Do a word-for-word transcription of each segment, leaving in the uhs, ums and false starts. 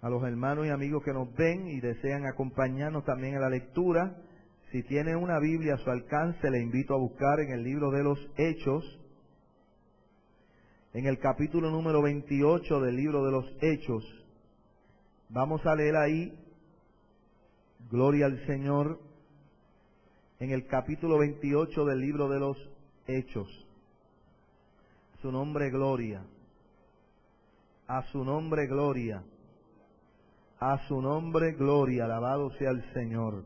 a los hermanos y amigos que nos ven y desean acompañarnos también en la lectura. Si tiene una Biblia a su alcance, le invito a buscar en el libro de los Hechos, en el capítulo número veintiocho del libro de los Hechos. Vamos a leer ahí, gloria al Señor, en el capítulo veintiocho del libro de los Hechos. Su nombre, gloria. A su nombre, gloria. A su nombre, gloria. Alabado sea el Señor.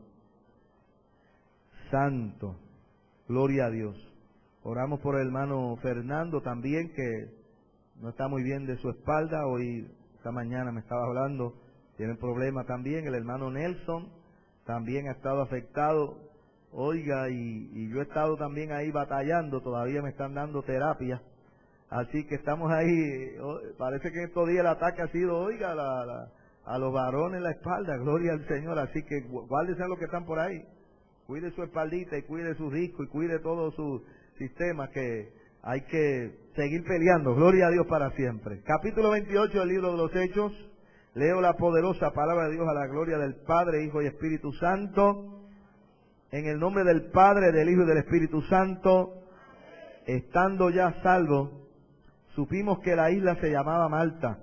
Santo. Gloria a Dios. Oramos por el hermano Fernando también, que no está muy bien de su espalda. Hoy, esta mañana me estaba hablando, tiene problema también. El hermano Nelson también ha estado afectado. Oiga, y, y yo he estado también ahí batallando, todavía me están dando terapia. Así que estamos ahí, parece que estos días el ataque ha sido, oiga, la, la, a los varones en la espalda, gloria al Señor. Así que guárdese a los que están por ahí. Cuide su espaldita y cuide su disco y cuide todo su sistema, que hay que seguir peleando. Gloria a Dios para siempre. Capítulo veintiocho del libro de los Hechos. Leo la poderosa palabra de Dios a la gloria del Padre, Hijo y Espíritu Santo. En el nombre del Padre, del Hijo y del Espíritu Santo. Estando ya salvos, supimos que la isla se llamaba Malta.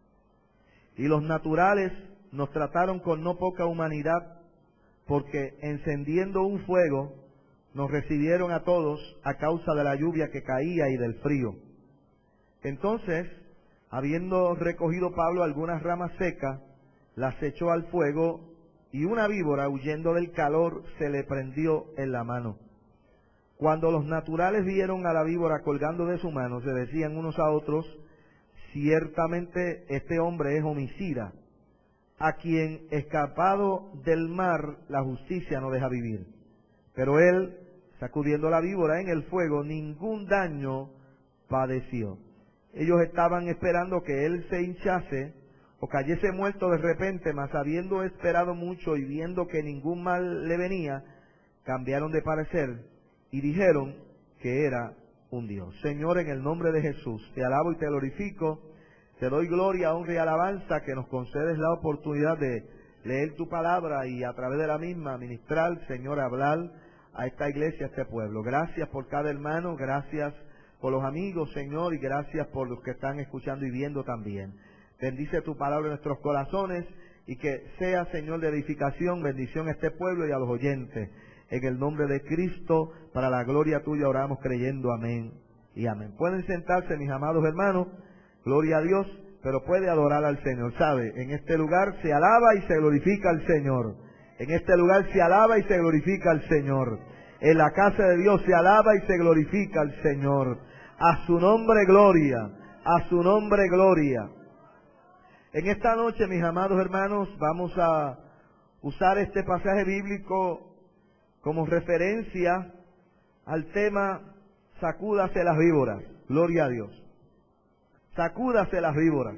Y los naturales nos trataron con no poca humanidad, porque encendiendo un fuego nos recibieron a todos a causa de la lluvia que caía y del frío. Entonces, habiendo recogido Pablo algunas ramas secas, las echó al fuego, y una víbora, huyendo del calor, se le prendió en la mano. Cuando los naturales vieron a la víbora colgando de su mano, se decían unos a otros: ciertamente este hombre es homicida, a quien escapado del mar la justicia no deja vivir. Pero él, sacudiendo la víbora en el fuego, ningún daño padeció. Ellos estaban esperando que él se hinchase o cayese muerto de repente, mas habiendo esperado mucho y viendo que ningún mal le venía, cambiaron de parecer y dijeron que era un Dios. Señor, en el nombre de Jesús, te alabo y te glorifico. Te doy gloria, honra y alabanza, que nos concedes la oportunidad de leer tu palabra y a través de la misma ministrar, Señor, hablar a esta iglesia, a este pueblo. Gracias por cada hermano, gracias por los amigos, Señor, y gracias por los que están escuchando y viendo también. Bendice tu palabra en nuestros corazones y que sea, Señor, de edificación, bendición a este pueblo y a los oyentes. En el nombre de Cristo, para la gloria tuya oramos creyendo, amén y amén. Pueden sentarse, mis amados hermanos. Gloria a Dios, pero puede adorar al Señor. ¿Sabe? En este lugar se alaba y se glorifica al Señor. En este lugar se alaba y se glorifica al Señor. En la casa de Dios se alaba y se glorifica al Señor. A su nombre gloria, a su nombre gloria. En esta noche, mis amados hermanos, vamos a usar este pasaje bíblico como referencia al tema sacúdase las víboras. Gloria a Dios. Sacúdase las víboras.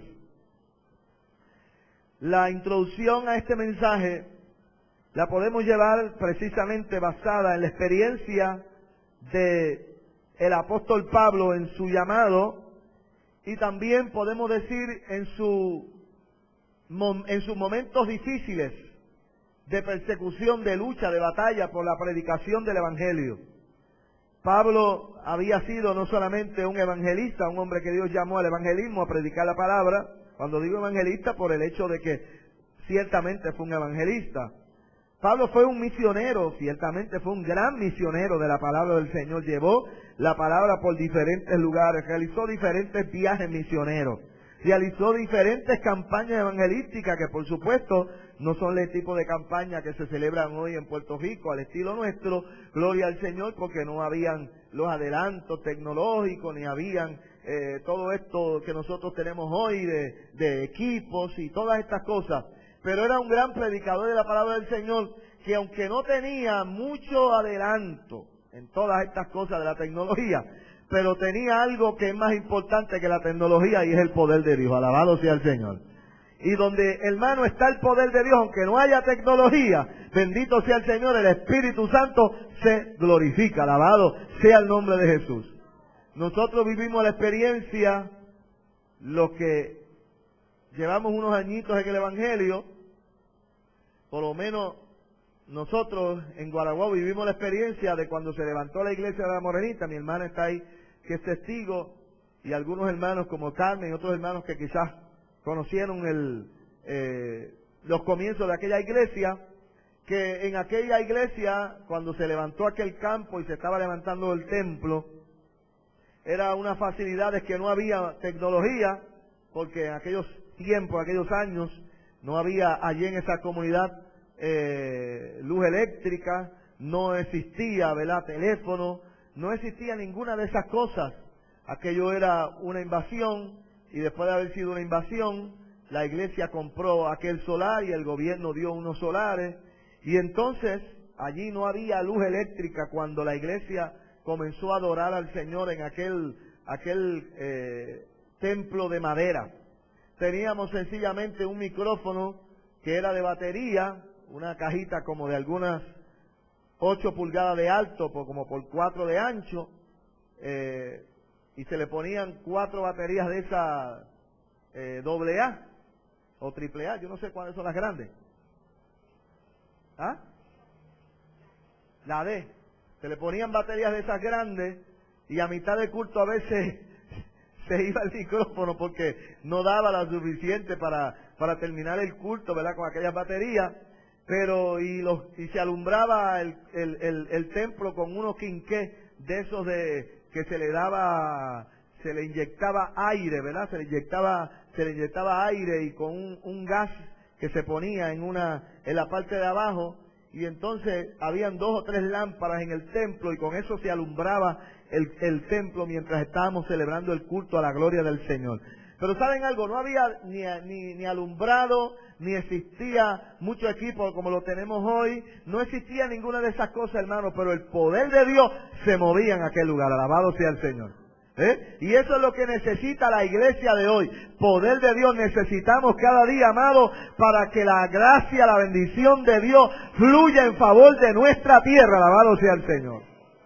La introducción a este mensaje la podemos llevar precisamente basada en la experiencia de el apóstol Pablo en su llamado, y también podemos decir en su en sus momentos difíciles de persecución, de lucha, de batalla por la predicación del Evangelio. Pablo había sido no solamente un evangelista, un hombre que Dios llamó al evangelismo, a predicar la palabra. Cuando digo evangelista, por el hecho de que ciertamente fue un evangelista. Pablo fue un misionero, ciertamente fue un gran misionero de la palabra del Señor. Llevó la palabra por diferentes lugares, realizó diferentes viajes misioneros, realizó diferentes campañas evangelísticas que, por supuesto, no son el tipo de campaña que se celebran hoy en Puerto Rico al estilo nuestro, gloria al Señor, porque no habían los adelantos tecnológicos, ni habían eh, todo esto que nosotros tenemos hoy de, de equipos y todas estas cosas. Pero era un gran predicador de la palabra del Señor, que aunque no tenía mucho adelanto en todas estas cosas de la tecnología, pero tenía algo que es más importante que la tecnología, y es el poder de Dios. Alabado sea el Señor. Y donde, hermano, está el poder de Dios, aunque no haya tecnología, bendito sea el Señor, el Espíritu Santo se glorifica. Alabado sea el nombre de Jesús. Nosotros vivimos la experiencia, lo que llevamos unos añitos en el Evangelio, por lo menos nosotros en Guaraguao vivimos la experiencia de cuando se levantó la iglesia de la Morenita. Mi hermana está ahí, que es testigo, y algunos hermanos como Carmen y otros hermanos que quizás conocieron el, eh, los comienzos de aquella iglesia, que en aquella iglesia, cuando se levantó aquel campo y se estaba levantando el templo, era unas facilidades que no había tecnología, porque en aquellos tiempos, aquellos años, no había allí en esa comunidad eh, luz eléctrica, no existía, ¿verdad?, teléfono, no existía ninguna de esas cosas. Aquello era una invasión, y después de haber sido una invasión, la iglesia compró aquel solar y el gobierno dio unos solares, y entonces allí no había luz eléctrica cuando la iglesia comenzó a adorar al Señor en aquel, aquel eh, templo de madera. Teníamos sencillamente un micrófono que era de batería, una cajita como de algunas ocho pulgadas de alto, por, como por cuatro de ancho, eh, y se le ponían cuatro baterías de esa eh, doble A o triple A, yo no sé cuáles son las grandes. ¿Ah? La D. Se le ponían baterías de esas grandes y a mitad de culto a veces se iba el micrófono porque no daba la suficiente para, para terminar el culto, ¿verdad?, con aquellas baterías, pero y, los, y se alumbraba el, el, el, el templo con unos quinqués de esos de que se le daba, se le inyectaba aire, ¿verdad?, se le inyectaba, se le inyectaba aire y con un, un gas que se ponía en una, en la parte de abajo, y entonces habían dos o tres lámparas en el templo y con eso se alumbraba el, el templo mientras estábamos celebrando el culto a la gloria del Señor. Pero ¿saben algo? No había ni, ni, ni alumbrado, ni existía mucho equipo como lo tenemos hoy, no existía ninguna de esas cosas, hermano, pero el poder de Dios se movía en aquel lugar, alabado sea el Señor. ¿Eh? Y eso es lo que necesita la iglesia de hoy, poder de Dios. Necesitamos cada día, amado, para que la gracia, la bendición de Dios fluya en favor de nuestra tierra, alabado sea el Señor.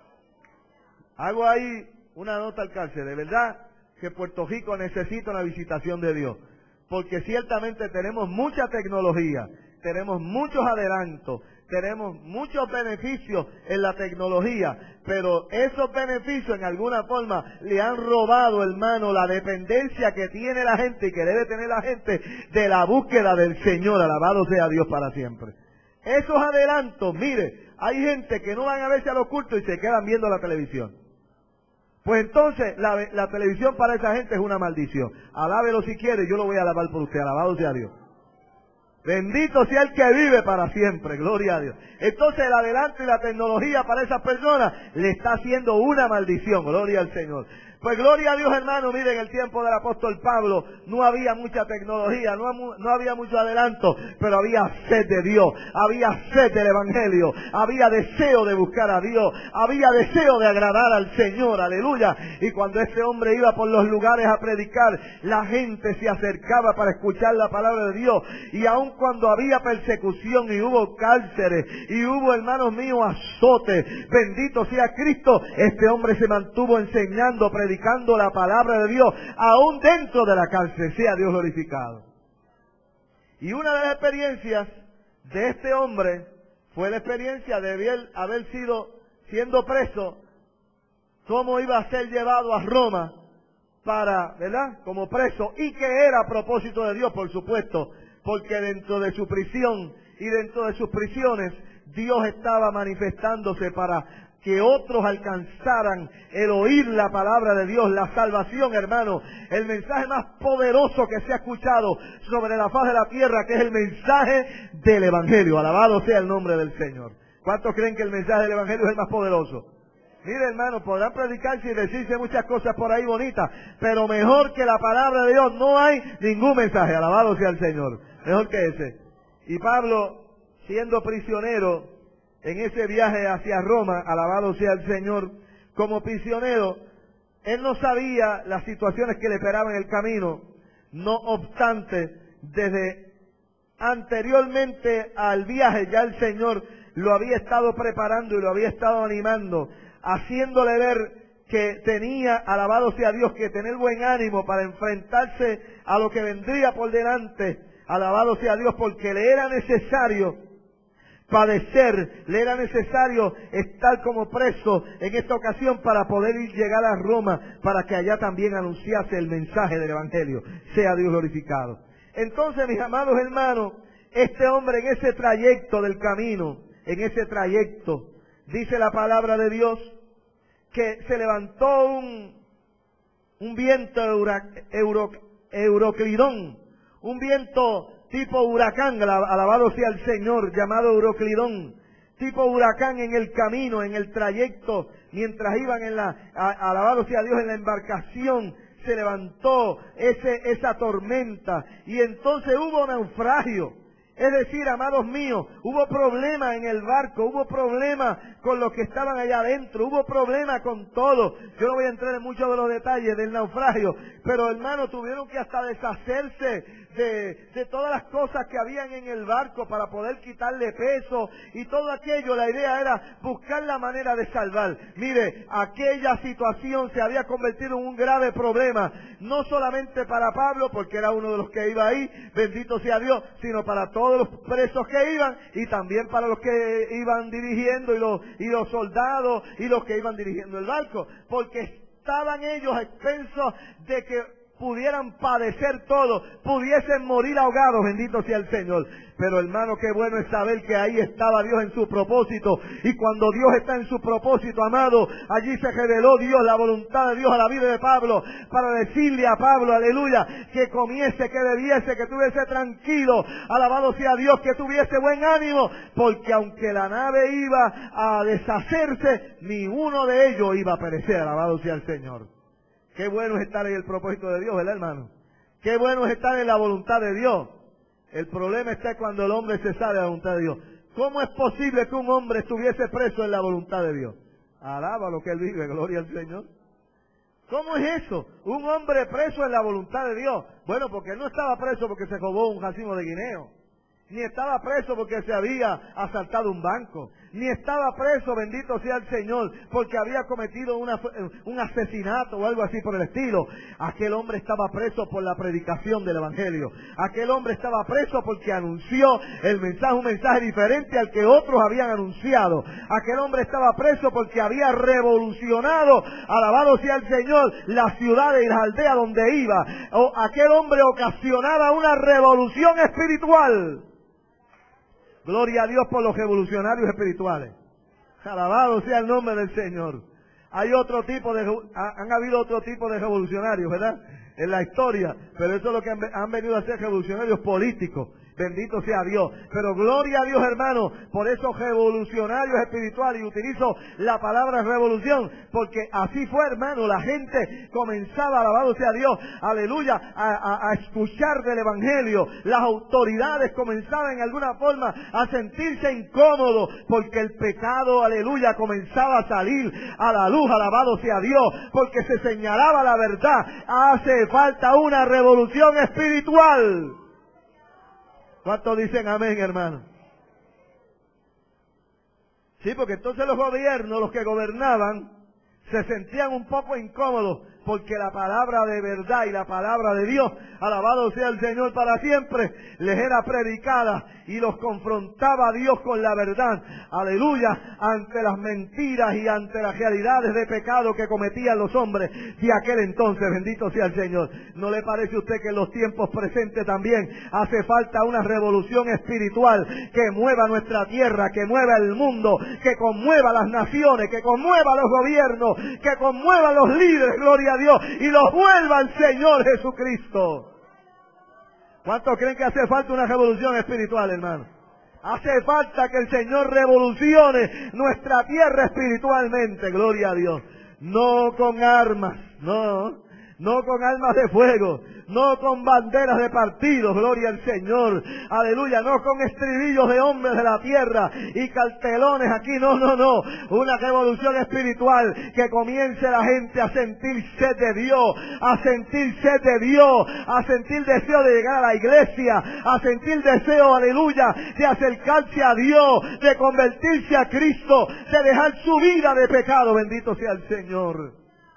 Hago ahí una nota al cárcel, de verdad que Puerto Rico necesita una visitación de Dios, porque ciertamente tenemos mucha tecnología, tenemos muchos adelantos, tenemos muchos beneficios en la tecnología, pero esos beneficios en alguna forma le han robado, hermano, la dependencia que tiene la gente y que debe tener la gente de la búsqueda del Señor, alabado sea Dios para siempre. Esos adelantos, mire, hay gente que no van a verse a los cultos y se quedan viendo la televisión. Pues entonces la, la televisión para esa gente es una maldición. Alábelo si quiere, yo lo voy a alabar por usted, alabado sea Dios. Bendito sea el que vive para siempre, gloria a Dios. Entonces el adelanto y la tecnología para esas personas le está haciendo una maldición, gloria al Señor. Pues gloria a Dios, hermano. Miren, en el tiempo del apóstol Pablo no había mucha tecnología, no, no había mucho adelanto, pero había sed de Dios, había sed del Evangelio, había deseo de buscar a Dios, había deseo de agradar al Señor, aleluya. Y cuando ese hombre iba por los lugares a predicar, la gente se acercaba para escuchar la palabra de Dios. Y aun cuando había persecución y hubo cárceles y hubo, hermanos míos, azotes, bendito sea Cristo, este hombre se mantuvo enseñando, predicando predicando la palabra de Dios, aún dentro de la cárcel. Sea Dios glorificado. Y una de las experiencias de este hombre fue la experiencia de haber, haber sido, siendo preso, cómo iba a ser llevado a Roma para, ¿verdad?, como preso, y que era a propósito de Dios, por supuesto, porque dentro de su prisión y dentro de sus prisiones, Dios estaba manifestándose para que otros alcanzaran el oír la palabra de Dios, la salvación, hermano, el mensaje más poderoso que se ha escuchado sobre la faz de la tierra, que es el mensaje del Evangelio. Alabado sea el nombre del Señor. ¿Cuántos creen que el mensaje del Evangelio es el más poderoso? Mire, hermano, podrán predicarse y decirse muchas cosas por ahí bonitas, pero mejor que la palabra de Dios no hay ningún mensaje. Alabado sea el Señor. Mejor que ese. Y Pablo, siendo prisionero en ese viaje hacia Roma, alabado sea el Señor, como prisionero, él no sabía las situaciones que le esperaban en el camino. No obstante, desde anteriormente al viaje ya el Señor lo había estado preparando y lo había estado animando, haciéndole ver que tenía, alabado sea Dios, que tener buen ánimo para enfrentarse a lo que vendría por delante, alabado sea Dios, porque le era necesario padecer, le era necesario estar como preso en esta ocasión para poder ir llegar a Roma, para que allá también anunciase el mensaje del Evangelio. Sea Dios glorificado. Entonces, mis amados hermanos, este hombre en ese trayecto del camino, en ese trayecto, dice la palabra de Dios, que se levantó un, un viento euro, euro, euroclidón, un viento tipo huracán, alabado sea el Señor, llamado Euroclidón, tipo huracán en el camino, en el trayecto, mientras iban en la, a, alabado sea Dios, en la embarcación, se levantó ese, esa tormenta, y entonces hubo naufragio. Es decir, amados míos, hubo problema en el barco, hubo problema con los que estaban allá adentro, hubo problema con todo. Yo no voy a entrar en muchos de los detalles del naufragio, pero hermanos, tuvieron que hasta deshacerse de, de todas las cosas que habían en el barco para poder quitarle peso y todo aquello. La idea era buscar la manera de salvar. Mire, aquella situación se había convertido en un grave problema, no solamente para Pablo, porque era uno de los que iba ahí, bendito sea Dios, sino para todos los presos que iban, y también para los que iban dirigiendo, y los, y los soldados, y los que iban dirigiendo el barco, porque estaban ellos a expensos de que pudieran padecer todo, pudiesen morir ahogados, bendito sea el Señor. Pero hermano, qué bueno es saber que ahí estaba Dios en su propósito, y cuando Dios está en su propósito, amado, allí se reveló Dios, la voluntad de Dios a la vida de Pablo, para decirle a Pablo, aleluya, que comiese, que bebiese, que estuviese tranquilo, alabado sea Dios, que tuviese buen ánimo, porque aunque la nave iba a deshacerse, ni uno de ellos iba a perecer, alabado sea el Señor. Qué bueno es estar en el propósito de Dios, ¿verdad, hermano? Qué bueno es estar en la voluntad de Dios. El problema está cuando el hombre se sale de la voluntad de Dios. ¿Cómo es posible que un hombre estuviese preso en la voluntad de Dios? Alaba lo que él vive, gloria al Señor. ¿Cómo es eso? Un hombre preso en la voluntad de Dios. Bueno, porque él no estaba preso porque se robó un racimo de guineo, ni estaba preso porque se había asaltado un banco, ni estaba preso, bendito sea el Señor, porque había cometido una, un asesinato o algo así por el estilo. Aquel hombre estaba preso por la predicación del Evangelio. Aquel hombre estaba preso porque anunció el mensaje, un mensaje diferente al que otros habían anunciado. Aquel hombre estaba preso porque había revolucionado, alabado sea el Señor, las ciudades y las aldeas donde iba. O aquel hombre ocasionaba una revolución espiritual. Gloria a Dios por los revolucionarios espirituales. Alabado sea el nombre del Señor. Hay otro tipo de, han habido otro tipo de revolucionarios, ¿verdad? En la historia, pero eso es lo que han, han venido a ser revolucionarios políticos. Bendito sea Dios. Pero gloria a Dios, hermano, por esos revolucionarios espirituales. Y utilizo la palabra revolución, porque así fue, hermano. La gente comenzaba, alabado sea Dios, aleluya, a, a, a escuchar del Evangelio. Las autoridades comenzaban en alguna forma a sentirse incómodos, porque el pecado, aleluya, comenzaba a salir a la luz, alabado sea Dios, porque se señalaba la verdad. Hace falta una revolución espiritual. ¿Cuántos dicen amén, hermano? Sí, porque entonces los gobiernos, los que gobernaban, se sentían un poco incómodos, porque la palabra de verdad y la palabra de Dios, alabado sea el Señor para siempre, les era predicada y los confrontaba a Dios con la verdad, aleluya, ante las mentiras y ante las realidades de pecado que cometían los hombres de aquel entonces. Bendito sea el Señor. ¿No le parece a usted que en los tiempos presentes también hace falta una revolución espiritual que mueva nuestra tierra, que mueva el mundo, que conmueva las naciones, que conmueva los gobiernos, que conmueva los líderes, gloria a Dios, y los vuelva al Señor Jesucristo? ¿Cuántos creen que hace falta una revolución espiritual, hermano? Hace falta que el Señor revolucione nuestra tierra espiritualmente, gloria a Dios. No con armas, no, no con armas de fuego, no con banderas de partidos, gloria al Señor, aleluya, no con estribillos de hombres de la tierra y cartelones aquí, no, no, no, una revolución espiritual, que comience la gente a sentir sed de Dios, a sentir sed de Dios, a sentir deseo de llegar a la iglesia, a sentir deseo, aleluya, de acercarse a Dios, de convertirse a Cristo, de dejar su vida de pecado, bendito sea el Señor.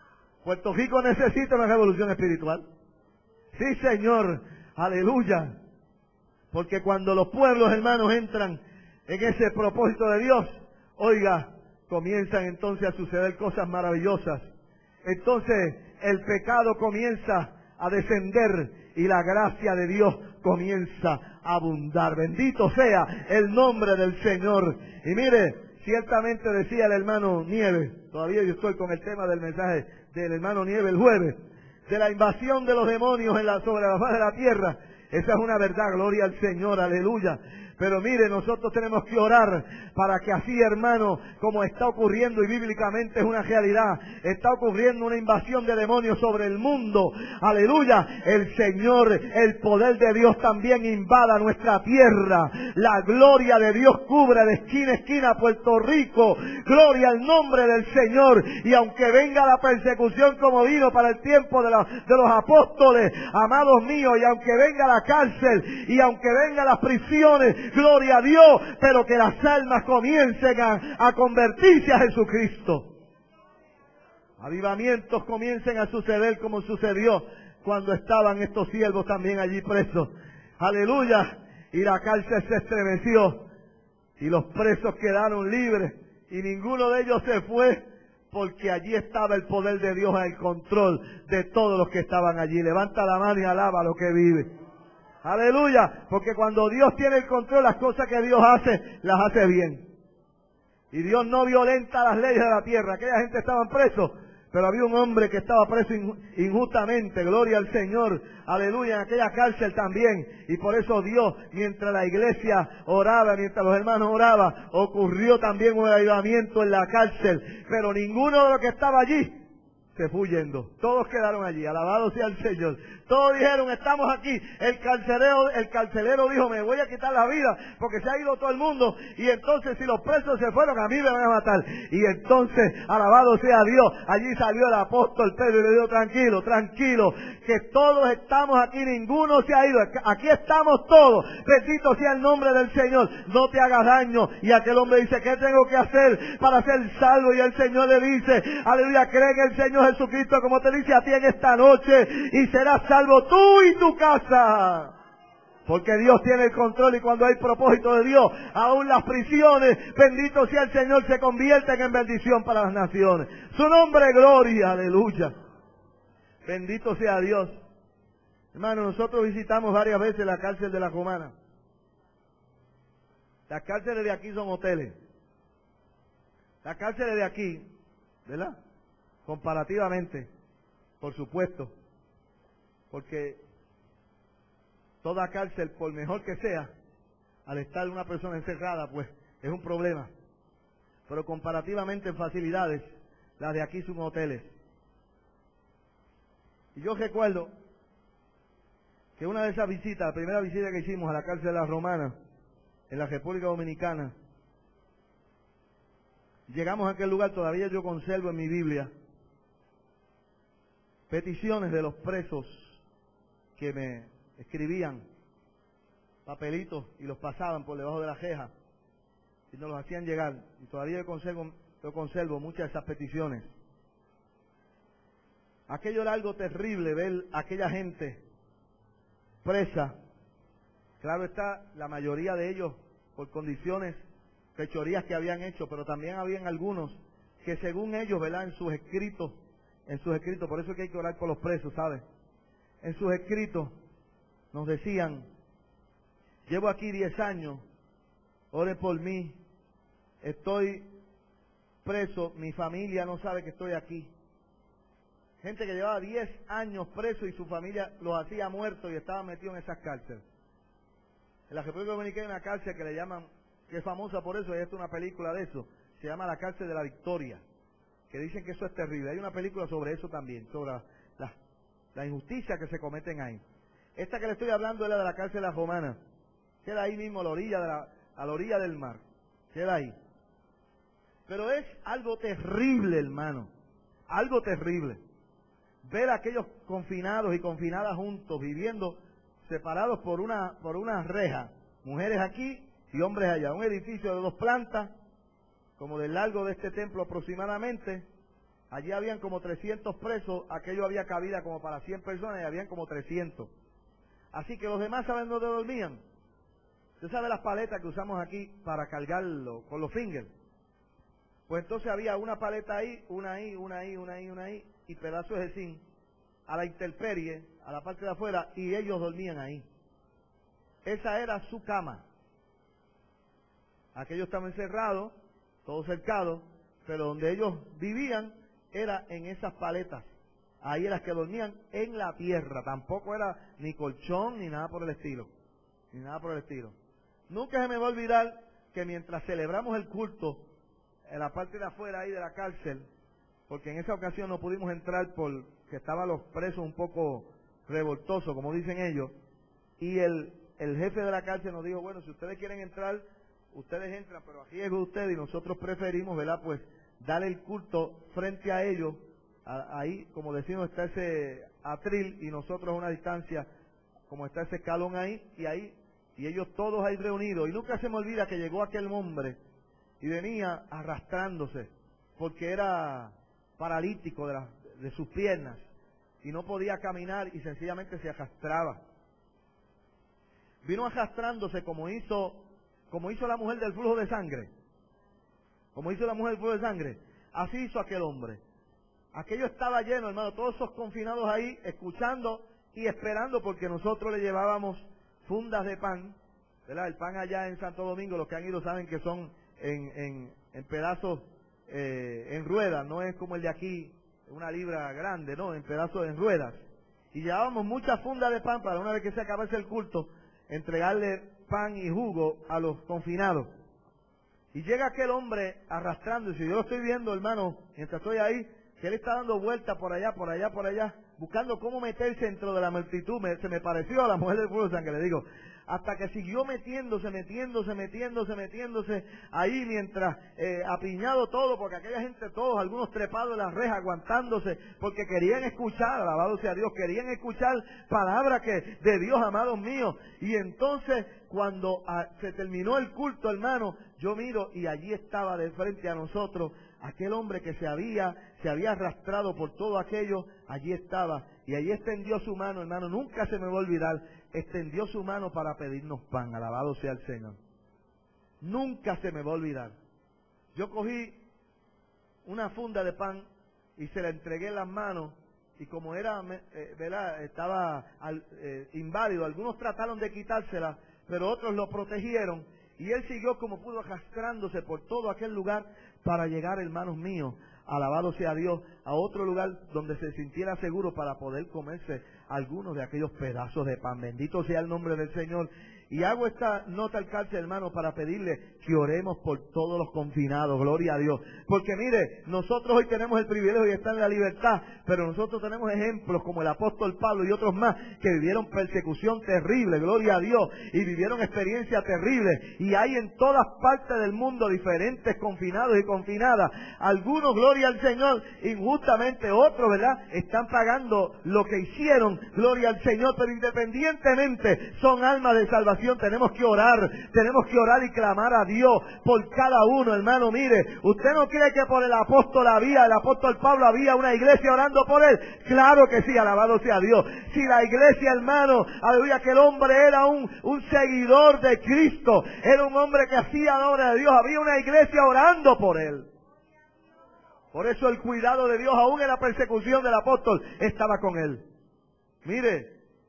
Puerto Rico necesita una revolución espiritual. Sí, Señor, aleluya. Porque cuando los pueblos, hermanos, entran en ese propósito de Dios, oiga, comienzan entonces a suceder cosas maravillosas. Entonces el pecado comienza a descender y la gracia de Dios comienza a abundar. Bendito sea el nombre del Señor. Y mire, ciertamente decía el hermano Nieves, todavía yo estoy con el tema del mensaje del hermano Nieves el jueves, de la invasión de los demonios en la, sobre la faz de la tierra. Esa es una verdad, gloria al Señor, aleluya. Pero mire, nosotros tenemos que orar para que así, hermano, como está ocurriendo y bíblicamente es una realidad, está ocurriendo una invasión de demonios sobre el mundo, aleluya, el Señor, el poder de Dios también invada nuestra tierra, la gloria de Dios cubre de esquina a esquina Puerto Rico, gloria al nombre del Señor, y aunque venga la persecución como vino para el tiempo de, la, de los apóstoles, amados míos, y aunque venga la cárcel, y aunque venga las prisiones, gloria a Dios, pero que las almas comiencen a, a convertirse a Jesucristo. Avivamientos comiencen a suceder como sucedió cuando estaban estos siervos también allí presos. Aleluya. Y la cárcel se estremeció y los presos quedaron libres y ninguno de ellos se fue porque allí estaba el poder de Dios en el control de todos los que estaban allí. Levanta la mano y alaba a lo que vive. Aleluya, porque cuando Dios tiene el control, las cosas que Dios hace, las hace bien. Y Dios no violenta las leyes de la tierra. Aquella gente estaba presos, pero había un hombre que estaba preso injustamente, gloria al Señor, aleluya, en aquella cárcel también. Y por eso Dios, mientras la iglesia oraba, mientras los hermanos oraban, ocurrió también un avivamiento en la cárcel. Pero ninguno de los que estaba allí se fue huyendo. Todos quedaron allí, alabado sea el Señor. Todos dijeron, estamos aquí. El carcelero, el carcelero dijo, me voy a quitar la vida porque se ha ido todo el mundo. Y entonces si los presos se fueron, a mí me van a matar. Y entonces, alabado sea Dios, allí salió el apóstol Pedro y le dijo, tranquilo, tranquilo, que todos estamos aquí, ninguno se ha ido. Aquí estamos todos. Bendito sea el nombre del Señor. No te hagas daño. Y aquel hombre dice, ¿qué tengo que hacer para ser salvo? Y el Señor le dice, aleluya, cree en el Señor Jesucristo como te dice a ti en esta noche y serás salvo tú y tu casa. Porque Dios tiene el control y cuando hay propósito de Dios, aún las prisiones, bendito sea el Señor, se convierten en bendición para las naciones. Su nombre, gloria, aleluya. Bendito sea Dios. Hermano, nosotros visitamos varias veces la cárcel de La Romana. Las cárceles de aquí son hoteles. Las cárceles de aquí, ¿verdad? Comparativamente, por supuesto, porque toda cárcel, por mejor que sea, al estar una persona encerrada, pues es un problema. Pero comparativamente en facilidades, las de aquí son hoteles. Y yo recuerdo que una de esas visitas, la primera visita que hicimos a la cárcel de La Romana, en la República Dominicana, llegamos a aquel lugar, todavía yo conservo en mi Biblia peticiones de los presos que me escribían papelitos y los pasaban por debajo de la reja y nos los hacían llegar. Y todavía yo conservo, yo conservo muchas de esas peticiones. Aquello era algo terrible, ver a aquella gente presa. Claro está, la mayoría de ellos por condiciones, fechorías que habían hecho, pero también habían algunos que según ellos, ¿verdad?, en sus escritos, en sus escritos, por eso es que hay que orar por los presos, ¿sabes? En sus escritos nos decían, llevo aquí diez años, ore por mí, estoy preso, mi familia no sabe que estoy aquí. Gente que llevaba diez años preso y su familia los hacía muertos y estaban metidos en esas cárceles. En la República Dominicana hay una cárcel que le llaman, que es famosa por eso, y esta es una película de eso, se llama la cárcel de la Victoria, que dicen que eso es terrible. Hay una película sobre eso también, sobre la, la, la injusticia que se cometen ahí. Esta que le estoy hablando es la de la cárcel de La Romana, queda ahí mismo a la orilla, de la, a la orilla del mar, queda ahí. Pero es algo terrible, hermano, algo terrible. Ver a aquellos confinados y confinadas juntos, viviendo separados por una, por una reja, mujeres aquí y hombres allá, un edificio de dos plantas, como del largo de este templo aproximadamente, allí habían como trescientos presos, aquello había cabida como para cien personas y habían como trescientos. Así que los demás, ¿saben dónde dormían? ¿Usted sabe las paletas que usamos aquí para cargarlo con los fingers? Pues entonces había una paleta ahí, una ahí, una ahí, una ahí, una ahí, y pedazos de zinc a la intemperie, a la parte de afuera, y ellos dormían ahí. Esa era su cama. Aquellos estaban encerrados, todos cercados, pero donde ellos vivían era en esas paletas. Ahí eran que dormían en la tierra. Tampoco era ni colchón ni nada por el estilo. Ni nada por el estilo. Nunca se me va a olvidar que mientras celebramos el culto en la parte de afuera ahí de la cárcel, porque en esa ocasión no pudimos entrar porque estaban los presos un poco revoltosos, como dicen ellos, y el, el jefe de la cárcel nos dijo, bueno, si ustedes quieren entrar, ustedes entran, pero aquí es ustedes y nosotros preferimos, ¿verdad? Pues darle el culto frente a ellos, a, ahí, como decimos, está ese atril y nosotros a una distancia, como está ese escalón ahí, y ahí, y ellos todos ahí reunidos, y nunca se me olvida que llegó aquel hombre y venía arrastrándose, porque era paralítico de, la, de sus piernas, y no podía caminar y sencillamente se arrastraba. Vino arrastrándose como hizo, como hizo la mujer del flujo de sangre, como hizo la mujer del flujo de sangre, así hizo aquel hombre. Aquello estaba lleno, hermano, todos esos confinados ahí, escuchando y esperando, porque nosotros le llevábamos fundas de pan, ¿verdad? El pan allá en Santo Domingo, los que han ido saben que son en, en, en pedazos, eh, en ruedas, no es como el de aquí, una libra grande, no, en pedazos en ruedas. Y llevábamos muchas fundas de pan para una vez que se acabase el culto, entregarle pan y jugo a los confinados. Y llega aquel hombre arrastrándose, yo lo estoy viendo, hermano, mientras estoy ahí, que él está dando vueltas por allá, por allá, por allá, buscando cómo meterse dentro de la multitud. Me, se me pareció a la mujer del flujo de sangre, le digo, hasta que siguió metiéndose, metiéndose, metiéndose, metiéndose, ahí mientras, eh, apiñado todo, porque aquella gente, todos, algunos trepados en las rejas, aguantándose, porque querían escuchar, alabado sea Dios, querían escuchar palabras que de Dios, amados míos. Y entonces, cuando a, se terminó el culto, hermano, yo miro y allí estaba de frente a nosotros aquel hombre que se había, se había arrastrado por todo aquello, allí estaba, y allí extendió su mano, hermano, nunca se me va a olvidar, extendió su mano para pedirnos pan, alabado sea el Señor. Nunca se me va a olvidar. Yo cogí una funda de pan y se la entregué en las manos, y como era, eh, ¿verdad? Estaba al, eh, inválido, algunos trataron de quitársela, pero otros lo protegieron, y él siguió como pudo arrastrándose por todo aquel lugar para llegar, hermanos míos, alabado sea Dios, a otro lugar donde se sintiera seguro para poder comerse algunos de aquellos pedazos de pan. Bendito sea el nombre del Señor. Y hago esta nota al cárcel, hermano, para pedirle que oremos por todos los confinados, gloria a Dios. Porque mire, nosotros hoy tenemos el privilegio de estar en la libertad, pero nosotros tenemos ejemplos como el apóstol Pablo y otros más que vivieron persecución terrible, gloria a Dios, y vivieron experiencias terribles. Y hay en todas partes del mundo diferentes confinados y confinadas. Algunos, gloria al Señor, injustamente, otros, ¿verdad?, están pagando lo que hicieron, gloria al Señor, pero independientemente son almas de salvación. Tenemos que orar, tenemos que orar y clamar a Dios por cada uno, hermano. Mire, ¿usted no cree que por el apóstol había, el apóstol Pablo había una iglesia orando por él? Claro que sí, alabado sea Dios. Si la iglesia, hermano, aleluya, que el hombre era un, un seguidor de Cristo, era un hombre que hacía la obra de Dios, había una iglesia orando por él. Por eso el cuidado de Dios, aún en la persecución del apóstol, estaba con él. Mire,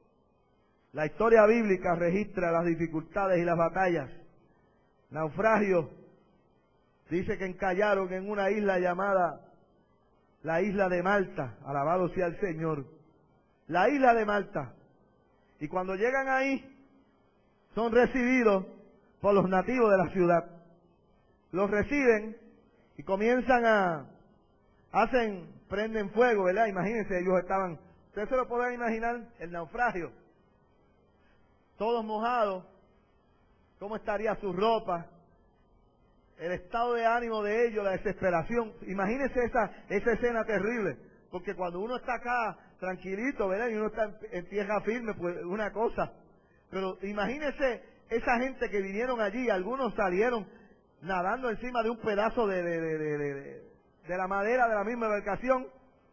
la historia bíblica registra las dificultades y las batallas. Naufragios. Dice que encallaron en una isla llamada la isla de Malta. Alabado sea el Señor. La isla de Malta. Y cuando llegan ahí, son recibidos por los nativos de la ciudad. Los reciben y comienzan a... Hacen, prenden fuego, ¿verdad? Imagínense, ellos estaban... Ustedes se lo pueden imaginar, el naufragio. Todos mojados, cómo estaría su ropa, el estado de ánimo de ellos, la desesperación. Imagínense esa, esa escena terrible, porque cuando uno está acá tranquilito, ¿verdad?, y uno está en, en tierra firme, pues una cosa, pero imagínense esa gente que vinieron allí, algunos salieron nadando encima de un pedazo de, de, de, de, de de la madera de la misma embarcación.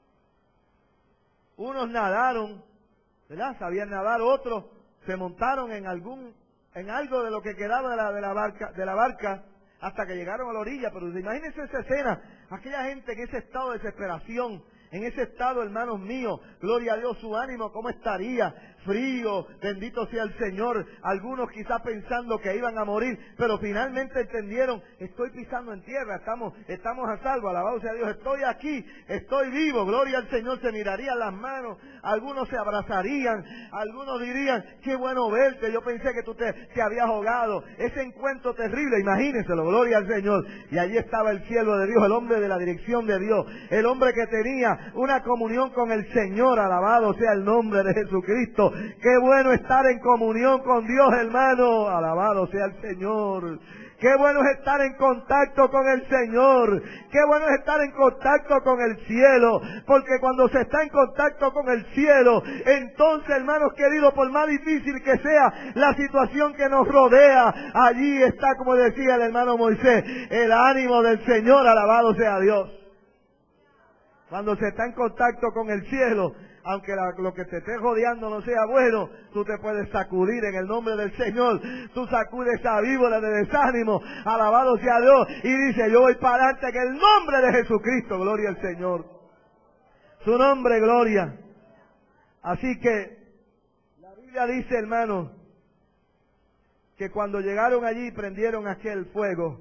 Unos nadaron, ¿verdad? Sabían nadar, otros se montaron en algún, en algo de lo que quedaba de la, de la barca, de la barca, hasta que llegaron a la orilla. Pero imagínense esa escena, aquella gente en ese estado de desesperación, en ese estado, hermanos míos, gloria a Dios, su ánimo, ¿cómo estaría? Frío, bendito sea el Señor. Algunos quizás pensando que iban a morir, pero finalmente entendieron, estoy pisando en tierra, estamos, estamos a salvo, alabado sea Dios, estoy aquí, estoy vivo, gloria al Señor. Se mirarían las manos, algunos se abrazarían, algunos dirían, qué bueno verte, yo pensé que tú te, te habías ahogado. Ese encuentro terrible, imagínenselo, gloria al Señor. Y allí estaba el cielo de Dios, el hombre de la dirección de Dios, el hombre que tenía una comunión con el Señor, alabado sea el nombre de Jesucristo. Qué bueno estar en comunión con Dios, hermano, alabado sea el Señor. Qué bueno es estar en contacto con el Señor. Qué bueno es estar en contacto con el cielo. Porque cuando se está en contacto con el cielo, entonces, hermanos queridos, por más difícil que sea la situación que nos rodea, allí está, como decía el hermano Moisés, el ánimo del Señor, alabado sea Dios. Cuando se está en contacto con el cielo, aunque la, lo que te esté rodeando no sea bueno, tú te puedes sacudir en el nombre del Señor. Tú sacudes esa víbora de desánimo, alabado sea Dios, y dice, yo voy para adelante en el nombre de Jesucristo, gloria al Señor. Su nombre, gloria. Así que, la Biblia dice, hermano, que cuando llegaron allí prendieron aquel fuego.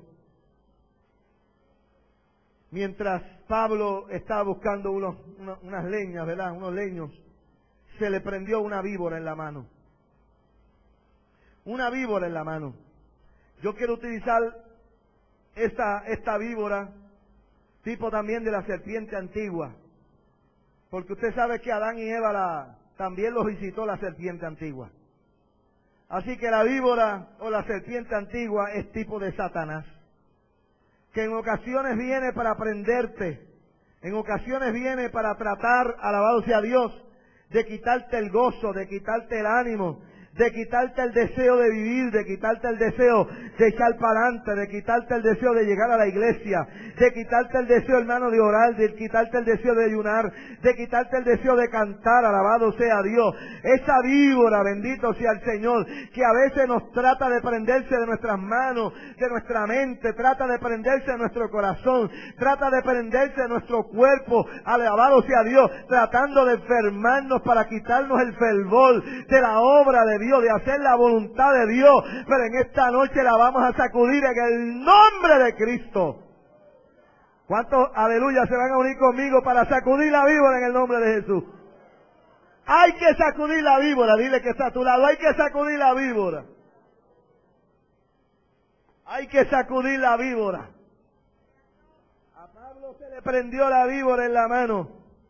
Mientras Pablo estaba buscando unos, unos, unas leñas, ¿verdad? Unos leños, se le prendió una víbora en la mano. Una víbora en la mano. Yo quiero utilizar esta, esta víbora, tipo también de la serpiente antigua. Porque usted sabe que Adán y Eva la, también los visitó la serpiente antigua. Así que la víbora o la serpiente antigua es tipo de Satanás, que en ocasiones viene para prenderte, en ocasiones viene para tratar, alabado sea Dios, de quitarte el gozo, de quitarte el ánimo, de quitarte el deseo de vivir, de quitarte el deseo de echar para adelante, de quitarte el deseo de llegar a la iglesia, de quitarte el deseo, hermano, de orar, de quitarte el deseo de ayunar, de quitarte el deseo de cantar, alabado sea Dios. Esa víbora, bendito sea el Señor, que a veces nos trata de prenderse de nuestras manos, de nuestra mente, trata de prenderse de nuestro corazón, trata de prenderse de nuestro cuerpo, alabado sea Dios, tratando de enfermarnos para quitarnos el fervor de la obra de Dios, de hacer la voluntad de Dios. Pero en esta noche la vamos a sacudir en el nombre de Cristo. ¿Cuántos, aleluya, se van a unir conmigo para sacudir la víbora en el nombre de Jesús? Hay que sacudir la víbora. Dile que está a tu lado, hay que sacudir la víbora. Hay que sacudir la víbora. A Pablo se le prendió la víbora en la mano.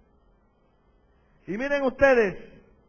Y miren ustedes,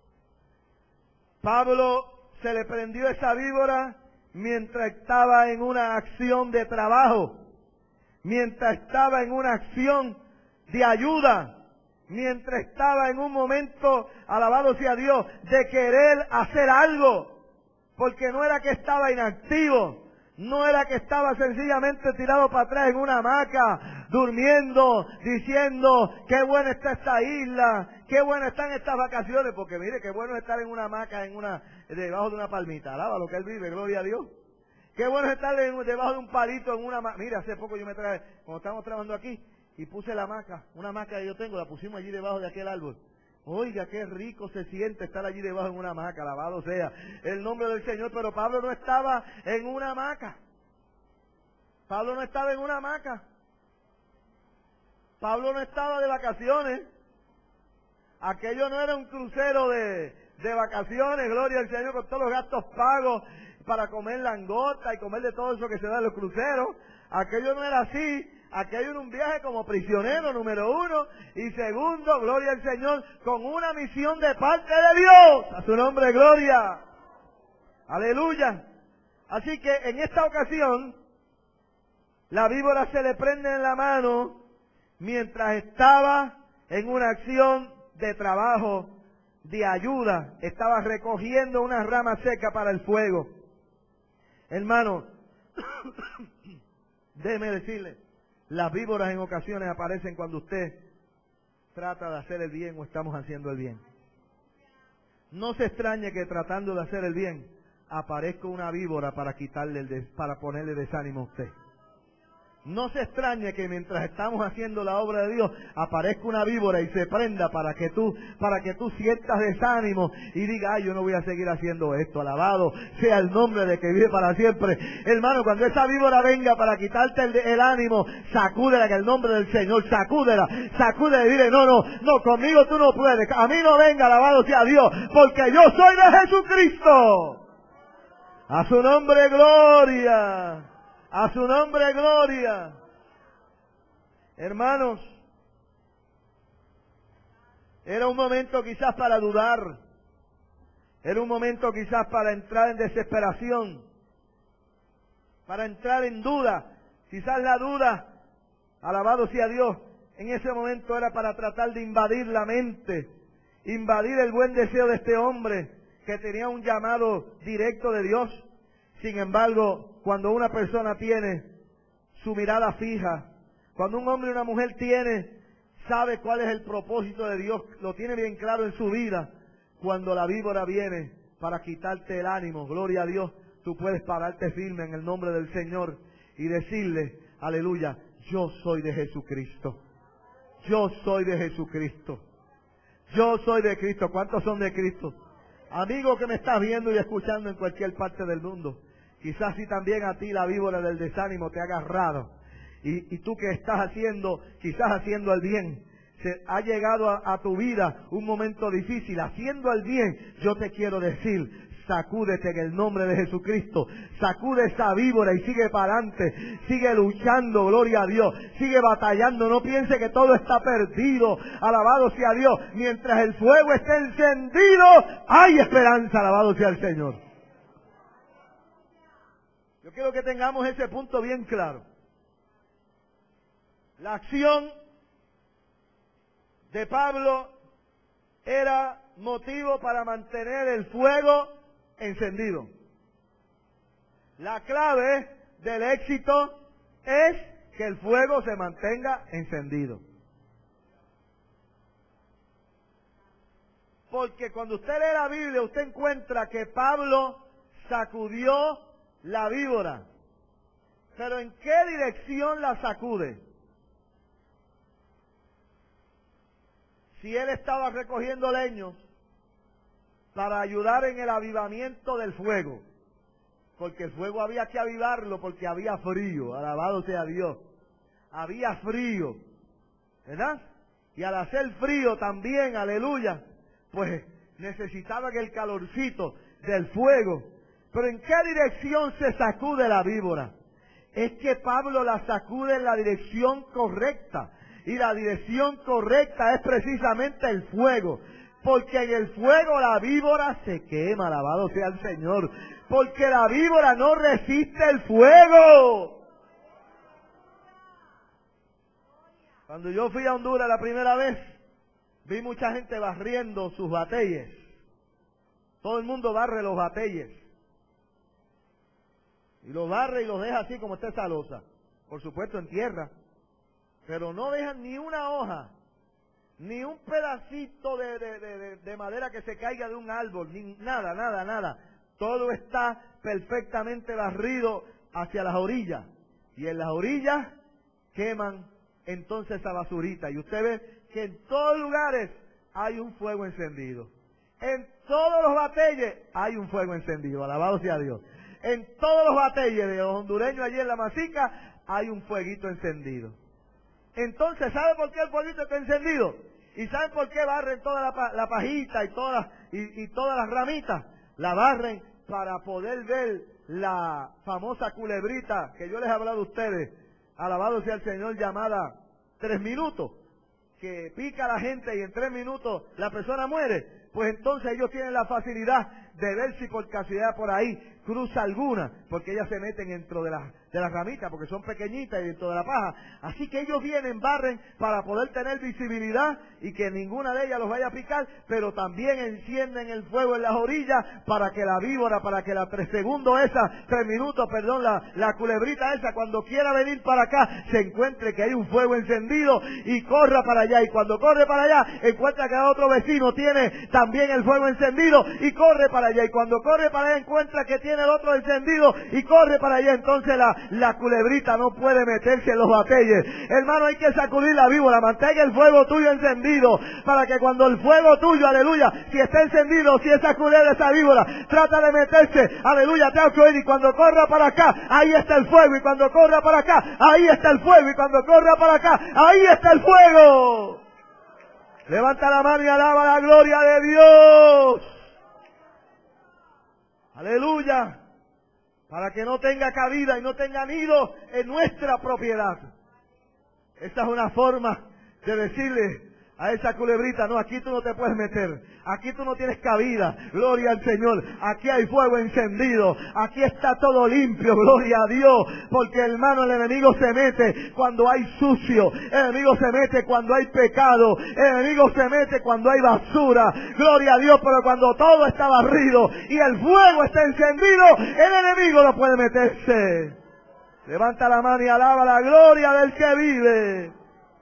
Pablo se le prendió esa víbora mientras estaba en una acción de trabajo, mientras estaba en una acción de ayuda, mientras estaba en un momento, alabado sea Dios, de querer hacer algo, porque no era que estaba inactivo, no era que estaba sencillamente tirado para atrás en una hamaca, durmiendo, diciendo, qué buena está esta isla, qué buenas están estas vacaciones, porque mire, qué bueno es estar en una hamaca, en una, debajo de una palmita, alaba lo que él vive, gloria a Dios. Qué bueno es estar en, debajo de un palito en una hamaca. Mira, hace poco yo me traje, cuando estábamos trabajando aquí, y puse la hamaca, una hamaca que yo tengo, la pusimos allí debajo de aquel árbol. Oiga, qué rico se siente estar allí debajo en una hamaca, alabado sea el nombre del Señor. Pero Pablo no estaba en una hamaca. Pablo no estaba en una hamaca. Pablo no estaba de vacaciones. Aquello no era un crucero de, de vacaciones, gloria al Señor, con todos los gastos pagos para comer langota y comer de todo eso que se da en los cruceros. Aquello no era así. Aquello era un viaje como prisionero, número uno, y segundo, gloria al Señor, con una misión de parte de Dios. A su nombre, gloria. Aleluya. Así que en esta ocasión, la víbora se le prende en la mano mientras estaba en una acción de trabajo, de ayuda. Estaba recogiendo una rama seca para el fuego. Hermano, déjeme decirle, Las víboras en ocasiones aparecen cuando usted trata de hacer el bien o estamos haciendo el bien. No se extrañe que tratando de hacer el bien aparezca una víbora para quitarle el des, para ponerle desánimo a usted. No se extrañe que mientras estamos haciendo la obra de Dios aparezca una víbora y se prenda para que tú, para que tú sientas desánimo y digas, ay, yo no voy a seguir haciendo esto. Alabado sea el nombre de que vive para siempre. Hermano, cuando esa víbora venga para quitarte el, el ánimo, sacúdela en el nombre del Señor, sacúdela, sacúdela y dile, no, no, no, conmigo tú no puedes, a mí no venga, alabado sea Dios, porque yo soy de Jesucristo. A su nombre gloria. A su nombre, gloria. Hermanos, era un momento quizás para dudar. Era un momento quizás para entrar en desesperación. Para entrar en duda. Quizás la duda, alabado sea Dios, en ese momento era para tratar de invadir la mente. Invadir el buen deseo de este hombre que tenía un llamado directo de Dios. Sin embargo, cuando una persona tiene su mirada fija, cuando un hombre y una mujer tiene, sabe cuál es el propósito de Dios, lo tiene bien claro en su vida, cuando la víbora viene para quitarte el ánimo, gloria a Dios, tú puedes pararte firme en el nombre del Señor y decirle, aleluya, yo soy de Jesucristo, yo soy de Jesucristo, yo soy de Cristo. ¿Cuántos son de Cristo? Amigo que me estás viendo y escuchando en cualquier parte del mundo, quizás si también a ti la víbora del desánimo te ha agarrado. Y, y tú que estás haciendo, quizás haciendo el bien, se ha llegado a, a tu vida un momento difícil, haciendo el bien, yo te quiero decir, sacúdete en el nombre de Jesucristo, sacude esa víbora y sigue para adelante, sigue luchando, gloria a Dios, sigue batallando, no piense que todo está perdido, alabado sea Dios, mientras el fuego esté encendido, hay esperanza, alabado sea el Señor. Yo quiero que tengamos ese punto bien claro. La acción de Pablo era motivo para mantener el fuego encendido. La clave del éxito es que el fuego se mantenga encendido. Porque cuando usted lee la Biblia, usted encuentra que Pablo sacudió la víbora. Pero ¿en qué dirección la sacude? Si él estaba recogiendo leños para ayudar en el avivamiento del fuego, porque el fuego había que avivarlo porque había frío, alabado sea Dios, había frío, ¿verdad? Y al hacer frío también, aleluya, pues necesitaba que el calorcito del fuego. Pero ¿en qué dirección se sacude la víbora? Es que Pablo la sacude en la dirección correcta. Y la dirección correcta es precisamente el fuego. Porque en el fuego la víbora se quema, alabado sea el Señor. Porque la víbora no resiste el fuego. Cuando yo fui a Honduras la primera vez, vi mucha gente barriendo sus bateyes. Todo el mundo barre los bateyes. Y los barre y los deja así como está esa losa. Por supuesto en tierra. Pero no dejan ni una hoja, ni un pedacito de, de, de, de madera que se caiga de un árbol, ni nada, nada, nada. Todo está perfectamente barrido hacia las orillas. Y en las orillas queman entonces esa basurita. Y usted ve que en todos lugares hay un fuego encendido. En todos los bateyes hay un fuego encendido. Alabado sea Dios. En todos los bateyes de los hondureños allí en la Masica hay un fueguito encendido. Entonces, ¿sabe por qué el fueguito está encendido? ¿Y saben por qué barren toda la, la pajita y todas, y, y todas las ramitas? La barren para poder ver la famosa culebrita que yo les he hablado a ustedes, alabado sea el Señor, llamada tres minutos, que pica a la gente y en tres minutos la persona muere. Pues entonces ellos tienen la facilidad de ver si por casualidad por ahí cruz alguna, porque ellas se meten dentro de las de las ramitas, porque son pequeñitas y dentro de la paja. Así que ellos vienen, barren para poder tener visibilidad y que ninguna de ellas los vaya a picar, pero también encienden el fuego en las orillas para que la víbora, para que la tres segundos esa, tres minutos, perdón, la, la culebrita esa, cuando quiera venir para acá, se encuentre que hay un fuego encendido y corra para allá. Y cuando corre para allá, encuentra que otro vecino tiene también el fuego encendido y corre para allá. Y cuando corre para allá, encuentra que tiene el otro encendido y corre para allá. Entonces la, la culebrita no puede meterse en los batelles. Hermano, hay que sacudir la víbora. Mantenga el fuego tuyo encendido para que cuando el fuego tuyo, aleluya, si está encendido, si esa culebra, esa víbora trata de meterse, aleluya, tengo que oír, y cuando corra para acá, ahí está el fuego, y cuando corra para acá, ahí está el fuego, y cuando corra para acá, ahí está el fuego. Levanta la mano y alaba la gloria de Dios. Aleluya. Para que no tenga cabida y no tenga nido en nuestra propiedad. Esta es una forma de decirle a esa culebrita, no, aquí tú no te puedes meter, aquí tú no tienes cabida, gloria al Señor, aquí hay fuego encendido, aquí está todo limpio, gloria a Dios, porque hermano, el enemigo se mete cuando hay sucio, el enemigo se mete cuando hay pecado, el enemigo se mete cuando hay basura, gloria a Dios, pero cuando todo está barrido y el fuego está encendido, el enemigo no puede meterse. Levanta la mano y alaba la gloria del que vive.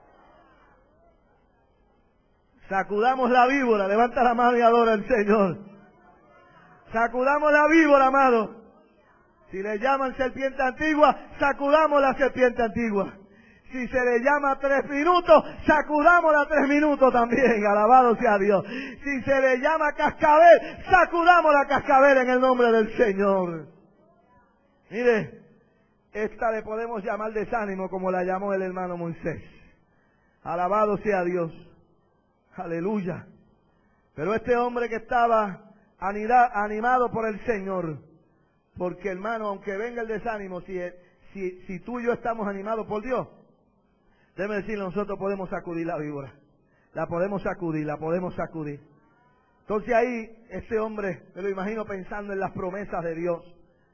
Sacudamos la víbora, levanta la mano y adora al Señor. Sacudamos la víbora, amado. Si le llaman serpiente antigua, sacudamos la serpiente antigua. Si se le llama tres minutos, sacudamos la tres minutos también, alabado sea Dios. Si se le llama cascabel, sacudamos la cascabel en el nombre del Señor. Mire, esta le podemos llamar desánimo como la llamó el hermano Moisés. Alabado sea Dios. Aleluya. Pero este hombre que estaba anida, animado por el Señor, porque hermano, aunque venga el desánimo, si, si, si tú y yo estamos animados por Dios, déjeme decir, nosotros podemos sacudir la víbora. La podemos sacudir, la podemos sacudir. Entonces ahí, este hombre, me lo imagino pensando en las promesas de Dios.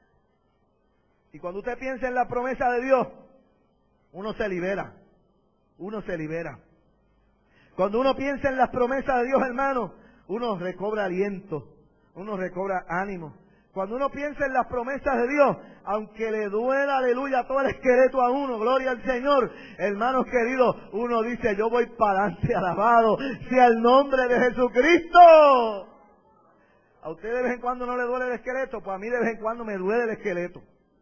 Y cuando usted piensa en la promesa de Dios, uno se libera. Uno se libera. Cuando uno piensa en las promesas de Dios, hermano, uno recobra aliento, uno recobra ánimo. Cuando uno piensa en las promesas de Dios, aunque le duela, aleluya, todo el esqueleto a uno, gloria al Señor, hermanos queridos, uno dice, yo voy para adelante, alabado sea el nombre de Jesucristo. ¿A usted de vez en cuando no le duele el esqueleto? Pues a mí de vez en cuando me duele el esqueleto.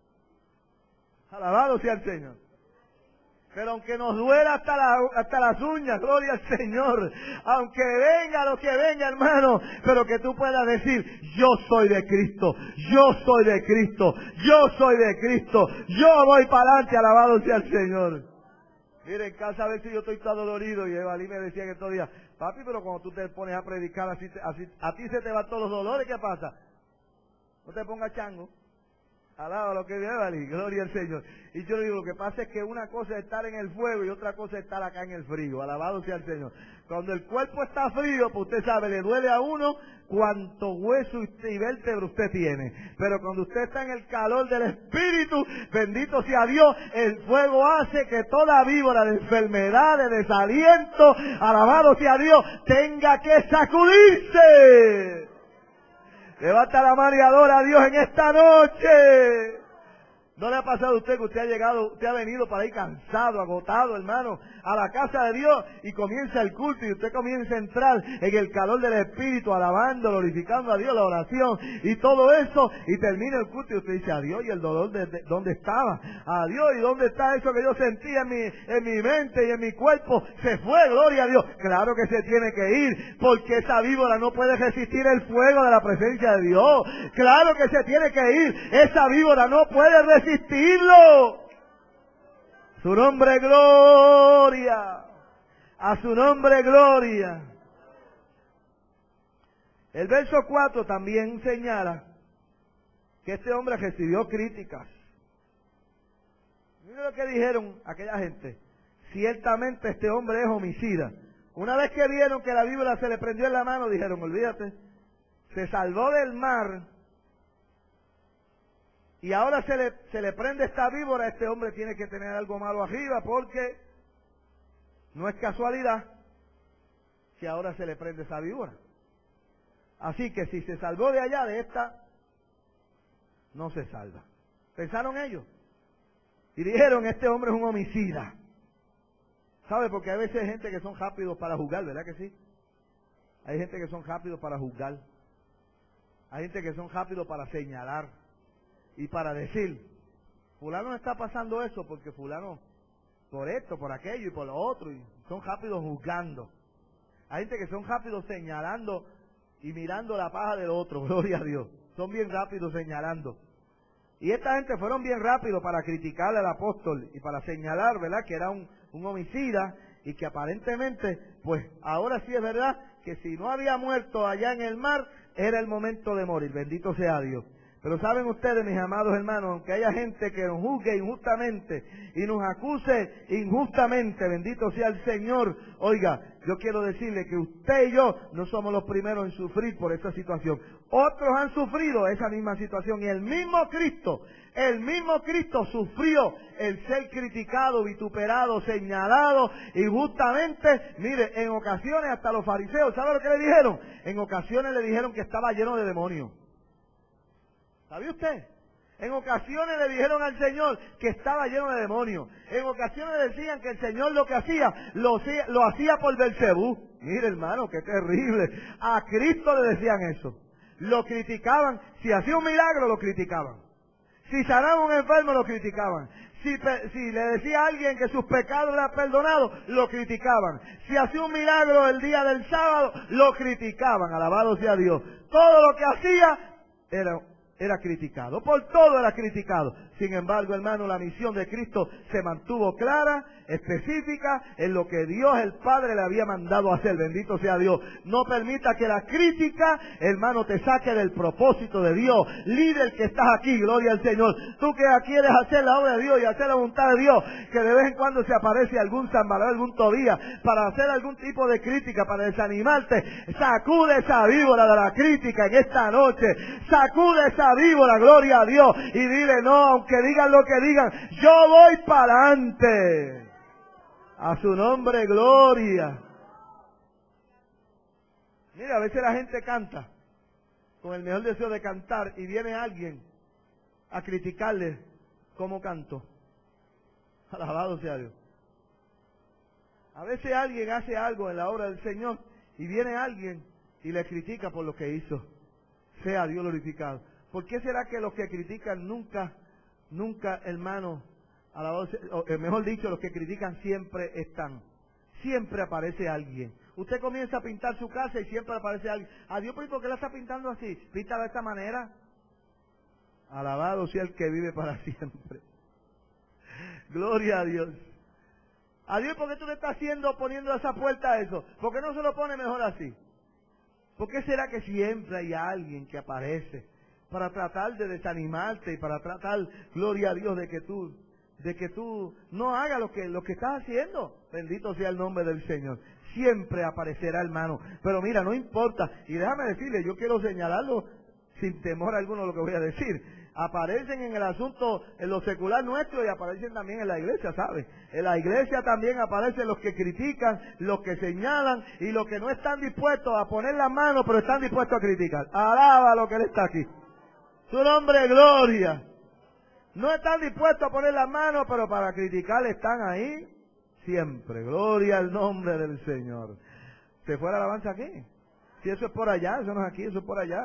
Alabado sea el Señor. Pero aunque nos duela hasta, la, hasta las uñas, gloria al Señor, aunque venga lo que venga, hermano, pero que tú puedas decir, yo soy de Cristo, yo soy de Cristo, yo soy de Cristo, yo voy para adelante, alabado sea el Señor. Mire, en casa a ver si yo estoy todo dolorido, y Evalí me decía que estos días, papi, pero cuando tú te pones a predicar, así, así, a ti se te van todos los dolores, ¿qué pasa? No te pongas chango. Alaba lo que viene, ¿vale? Gloria al Señor. Y yo le digo, lo que pasa es que una cosa es estar en el fuego y otra cosa es estar acá en el frío. Alabado sea el Señor. Cuando el cuerpo está frío, pues usted sabe, le duele a uno cuánto hueso y vértebra usted tiene. Pero cuando usted está en el calor del Espíritu, bendito sea Dios, el fuego hace que toda víbora de enfermedad, de desaliento, alabado sea Dios, tenga que sacudirse. Levanta la mano y adora a Dios en esta noche. ¿No le ha pasado a usted que usted ha llegado, usted ha venido para ahí cansado, agotado, hermano, a la casa de Dios y comienza el culto y usted comienza a entrar en el calor del Espíritu, alabando, glorificando a Dios, la oración y todo eso, y termina el culto y usted dice, adiós, y el dolor de, de dónde estaba, adiós, y dónde está eso que yo sentía en mi, en mi mente y en mi cuerpo, se fue, gloria a Dios. Claro que se tiene que ir, porque esa víbora no puede resistir el fuego de la presencia de Dios. Claro que se tiene que ir, esa víbora no puede resistir resistirlo. Su nombre gloria. A su nombre gloria. El verso cuatro también señala que este hombre recibió críticas. Mira lo que dijeron aquella gente. Ciertamente este hombre es homicida. Una vez que vieron que la víbora se le prendió en la mano, dijeron, olvídate, se salvó del mar y ahora se le, se le prende esta víbora, este hombre tiene que tener algo malo arriba, porque no es casualidad que ahora se le prende esa víbora. Así que si se salvó de allá, de esta, no se salva. Pensaron ellos. Y dijeron, este hombre es un homicida. ¿Sabe? Porque hay veces hay gente que son rápidos para juzgar, ¿verdad que sí? Hay gente que son rápidos para juzgar. Hay gente que son rápidos para señalar. Y para decir, fulano está pasando eso porque fulano, por esto, por aquello y por lo otro. Y son rápidos juzgando. Hay gente que son rápidos señalando y mirando la paja del otro, gloria a Dios. Son bien rápidos señalando. Y esta gente fueron bien rápidos para criticarle al apóstol y para señalar, ¿verdad?, que era un, un homicida y que aparentemente, pues ahora sí es verdad que si no había muerto allá en el mar, era el momento de morir. Bendito sea Dios. Pero saben ustedes, mis amados hermanos, aunque haya gente que nos juzgue injustamente y nos acuse injustamente, bendito sea el Señor, oiga, yo quiero decirle que usted y yo no somos los primeros en sufrir por esta situación. Otros han sufrido esa misma situación y el mismo Cristo, el mismo Cristo sufrió el ser criticado, vituperado, señalado injustamente. Mire, en ocasiones hasta los fariseos, ¿sabe lo que le dijeron? En ocasiones le dijeron que estaba lleno de demonios. ¿Sabía usted? En ocasiones le dijeron al Señor que estaba lleno de demonios. En ocasiones decían que el Señor lo que hacía, lo, lo hacía por Belcebú. Mire, hermano, qué terrible. A Cristo le decían eso. Lo criticaban. Si hacía un milagro, lo criticaban. Si sanaba a un enfermo, lo criticaban. Si, si le decía a alguien que sus pecados eran perdonados, lo criticaban. Si hacía un milagro el día del sábado, lo criticaban. Alabado sea Dios. Todo lo que hacía era... era criticado, por todo era criticado. Sin embargo, hermano, la misión de Cristo se mantuvo clara, específica, en lo que Dios el Padre le había mandado a hacer. Bendito sea Dios. No permita que la crítica, hermano, te saque del propósito de Dios. Líder que estás aquí, gloria al Señor. Tú que quieres hacer la obra de Dios y hacer la voluntad de Dios, que de vez en cuando se aparece algún Zambalá, algún Tobías, para hacer algún tipo de crítica, para desanimarte, sacude esa víbora de la crítica en esta noche. Sacude esa víbora, gloria a Dios, y dile, no, aunque digan lo que digan, yo voy para adelante. A su nombre, gloria. Mira, a veces la gente canta con el mejor deseo de cantar y viene alguien a criticarle cómo canto. Alabado sea Dios. A veces alguien hace algo en la obra del Señor y viene alguien y le critica por lo que hizo. Sea Dios glorificado. ¿Por qué será que los que critican nunca, nunca, hermano, alabado, o mejor dicho, los que critican siempre están? Siempre aparece alguien. Usted comienza a pintar su casa y siempre aparece alguien. Adiós, ¿por qué la está pintando así? Píntala de esta manera. Alabado sea el que vive para siempre. Gloria a Dios. Adiós, ¿por qué tú le estás haciendo, poniendo esa puerta a eso? ¿Por qué no se lo pone mejor así? ¿Por qué será que siempre hay alguien que aparece para tratar de desanimarte y para tratar, gloria a Dios, de que tú, de que tú no hagas lo que, lo que estás haciendo? Bendito sea el nombre del Señor. Siempre aparecerá, hermano. Pero mira, no importa. Y déjame decirle, yo quiero señalarlo sin temor alguno lo que voy a decir. Aparecen en el asunto, en lo secular nuestro, y aparecen también en la iglesia, ¿sabes? En la iglesia también aparecen los que critican, los que señalan y los que no están dispuestos a poner la mano, pero están dispuestos a criticar. Alaba lo que Él está aquí. Su nombre, gloria. No están dispuestos a poner la mano, pero para criticar están ahí siempre. Gloria al nombre del Señor. ¿Se fue la alabanza aquí? Si eso es por allá, eso no es aquí, eso es por allá.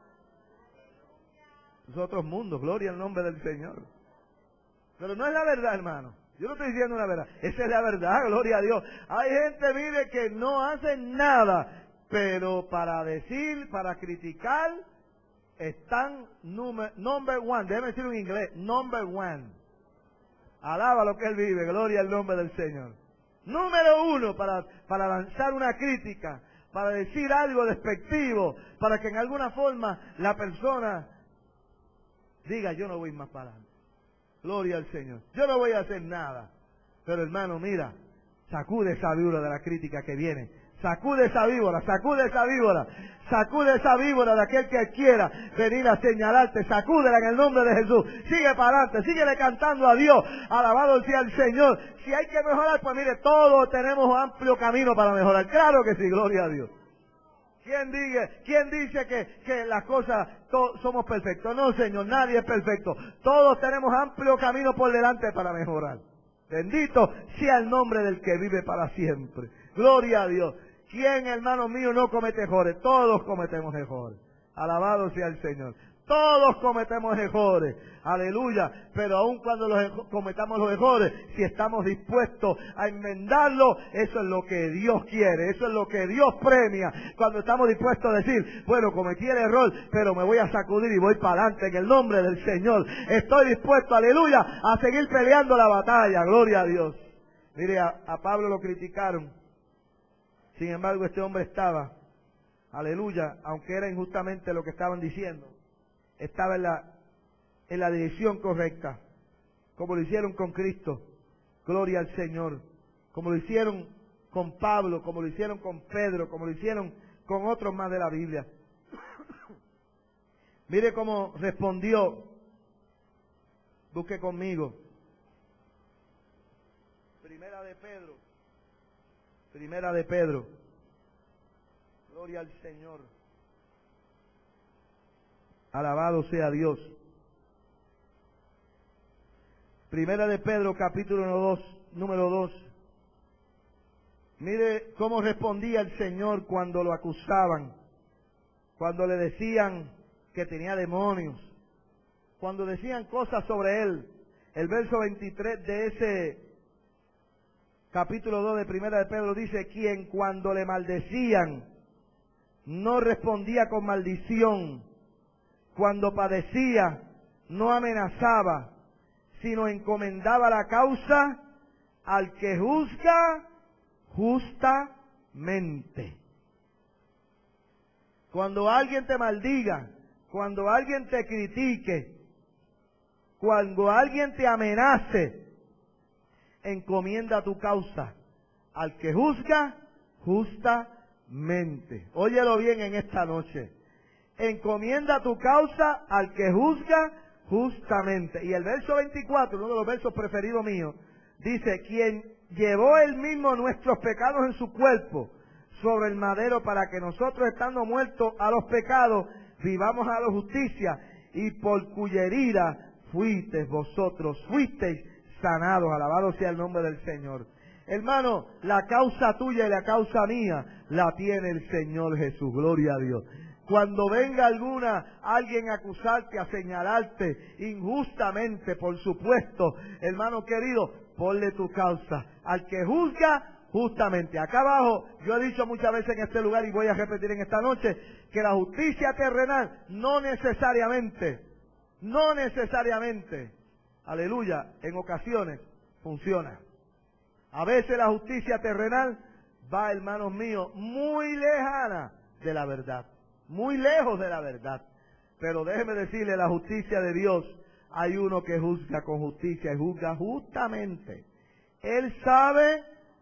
Es otros mundos, gloria al nombre del Señor. Pero no es la verdad, hermano. Yo no estoy diciendo una verdad. Esa es la verdad, gloria a Dios. Hay gente, mire, que no hacen nada, pero para decir, para criticar, están number, number one. Déjeme decirlo en inglés, number one. Alaba lo que Él vive, gloria al nombre del Señor. Número uno para, para lanzar una crítica, para decir algo despectivo, para que en alguna forma la persona diga, yo no voy más para adelante. Gloria al Señor. Yo no voy a hacer nada. Pero hermano, mira, sacude esa víbora de la crítica que viene. Sacude esa víbora, sacude esa víbora, sacude esa víbora de aquel que quiera venir a señalarte, sacúdela en el nombre de Jesús. Sigue para adelante, síguele cantando a Dios, alabado sea el Señor. Si hay que mejorar, pues mire, todos tenemos un amplio camino para mejorar. Claro que sí, gloria a Dios. ¿Quién dice, quién dice que, que las cosas to, somos perfectos? No, Señor, nadie es perfecto. Todos tenemos amplio camino por delante para mejorar. Bendito sea el nombre del que vive para siempre. Gloria a Dios. ¿Quién, hermano mío, no comete errores? Todos cometemos errores. Alabado sea el Señor. Todos cometemos errores. Aleluya. Pero aun cuando los cometamos los errores, si estamos dispuestos a enmendarlo, eso es lo que Dios quiere. Eso es lo que Dios premia. Cuando estamos dispuestos a decir, bueno, cometí el error, pero me voy a sacudir y voy para adelante en el nombre del Señor. Estoy dispuesto, aleluya, a seguir peleando la batalla. Gloria a Dios. Mire, a, a Pablo lo criticaron. Sin embargo, este hombre estaba, aleluya, aunque era injustamente lo que estaban diciendo, estaba en la, en la dirección correcta, como lo hicieron con Cristo, gloria al Señor, como lo hicieron con Pablo, como lo hicieron con Pedro, como lo hicieron con otros más de la Biblia. Mire cómo respondió, busque conmigo, Primera de Pedro, Primera de Pedro, gloria al Señor. Alabado sea Dios. Primera de Pedro, capítulo dos, número dos. Mire cómo respondía el Señor cuando lo acusaban, cuando le decían que tenía demonios, cuando decían cosas sobre él. El verso veintitrés de ese capítulo dos de Primera de Pedro dice, quien cuando le maldecían no respondía con maldición, cuando padecía no amenazaba, sino encomendaba la causa al que juzga justamente. Cuando alguien te maldiga, cuando alguien te critique, cuando alguien te amenace, encomienda tu causa al que juzga justamente. Óyelo bien en esta noche. Encomienda tu causa al que juzga justamente. Y el verso veinticuatro, uno de los versos preferidos míos, dice, quien llevó él mismo nuestros pecados en su cuerpo sobre el madero para que nosotros, estando muertos a los pecados, vivamos a la justicia, y por cuya herida fuisteis vosotros, fuisteis sanados. Alabado sea el nombre del Señor. Hermano, la causa tuya y la causa mía la tiene el Señor Jesús. Gloria a Dios. Cuando venga alguna, alguien a acusarte, a señalarte injustamente, por supuesto, hermano querido, ponle tu causa al que juzga justamente. Acá abajo, yo he dicho muchas veces en este lugar y voy a repetir en esta noche, que la justicia terrenal no necesariamente, no necesariamente, aleluya, en ocasiones funciona. A veces la justicia terrenal va, hermanos míos, muy lejana de la verdad, muy lejos de la verdad. Pero déjeme decirle, la justicia de Dios, hay uno que juzga con justicia y juzga justamente. Él sabe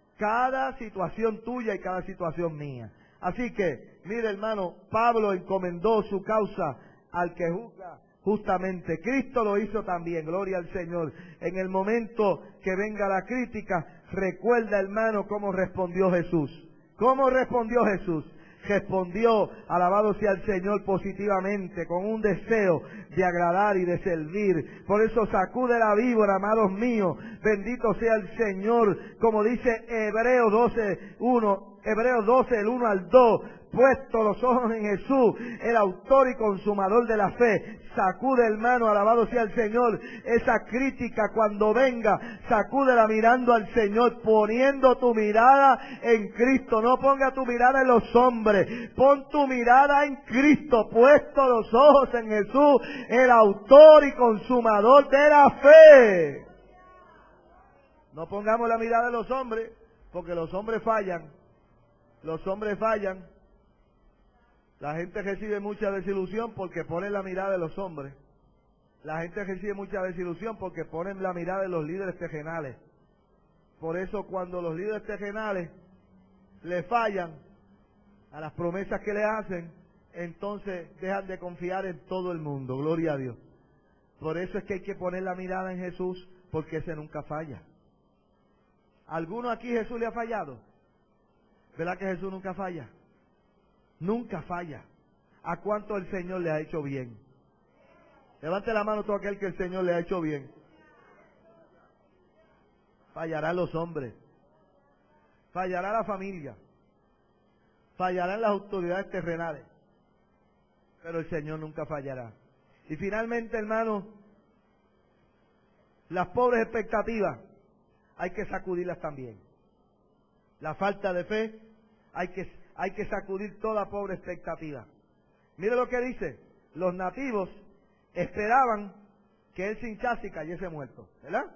cada situación tuya y cada situación mía. Así que, mire hermano, Pablo encomendó su causa al que juzga justamente. Cristo lo hizo también, gloria al Señor. En el momento que venga la crítica, recuerda, hermano, cómo respondió Jesús. ¿Cómo respondió Jesús? Respondió, alabado sea el Señor, positivamente, con un deseo de agradar y de servir. Por eso sacude la víbora, amados míos. Bendito sea el Señor, como dice Hebreos doce, uno, Hebreos doce, el uno al dos. Puesto los ojos en Jesús, el autor y consumador de la fe. Sacude, hermano, alabado sea el Señor, esa crítica cuando venga, sacúdela mirando al Señor, poniendo tu mirada en Cristo. No ponga tu mirada en los hombres, pon tu mirada en Cristo, puesto los ojos en Jesús, el autor y consumador de la fe. No pongamos la mirada en los hombres, porque los hombres fallan, los hombres fallan. La gente recibe mucha desilusión porque ponen la mirada en los hombres. La gente recibe mucha desilusión porque ponen la mirada en los líderes terrenales. Por eso cuando los líderes terrenales le fallan a las promesas que le hacen, entonces dejan de confiar en todo el mundo. Gloria a Dios. Por eso es que hay que poner la mirada en Jesús, porque ese nunca falla. ¿Alguno aquí Jesús le ha fallado? ¿Verdad que Jesús nunca falla? Nunca falla. ¿A cuánto el Señor le ha hecho bien? Levante la mano todo aquel que el Señor le ha hecho bien. Fallarán los hombres, fallará la familia, fallarán las autoridades terrenales, pero el Señor nunca fallará. Y finalmente, hermano, las pobres expectativas hay que sacudirlas también. La falta de fe, hay que, hay que sacudir toda pobre expectativa. Mire lo que dice: los nativos esperaban que él se hinchase y cayese muerto, ¿verdad?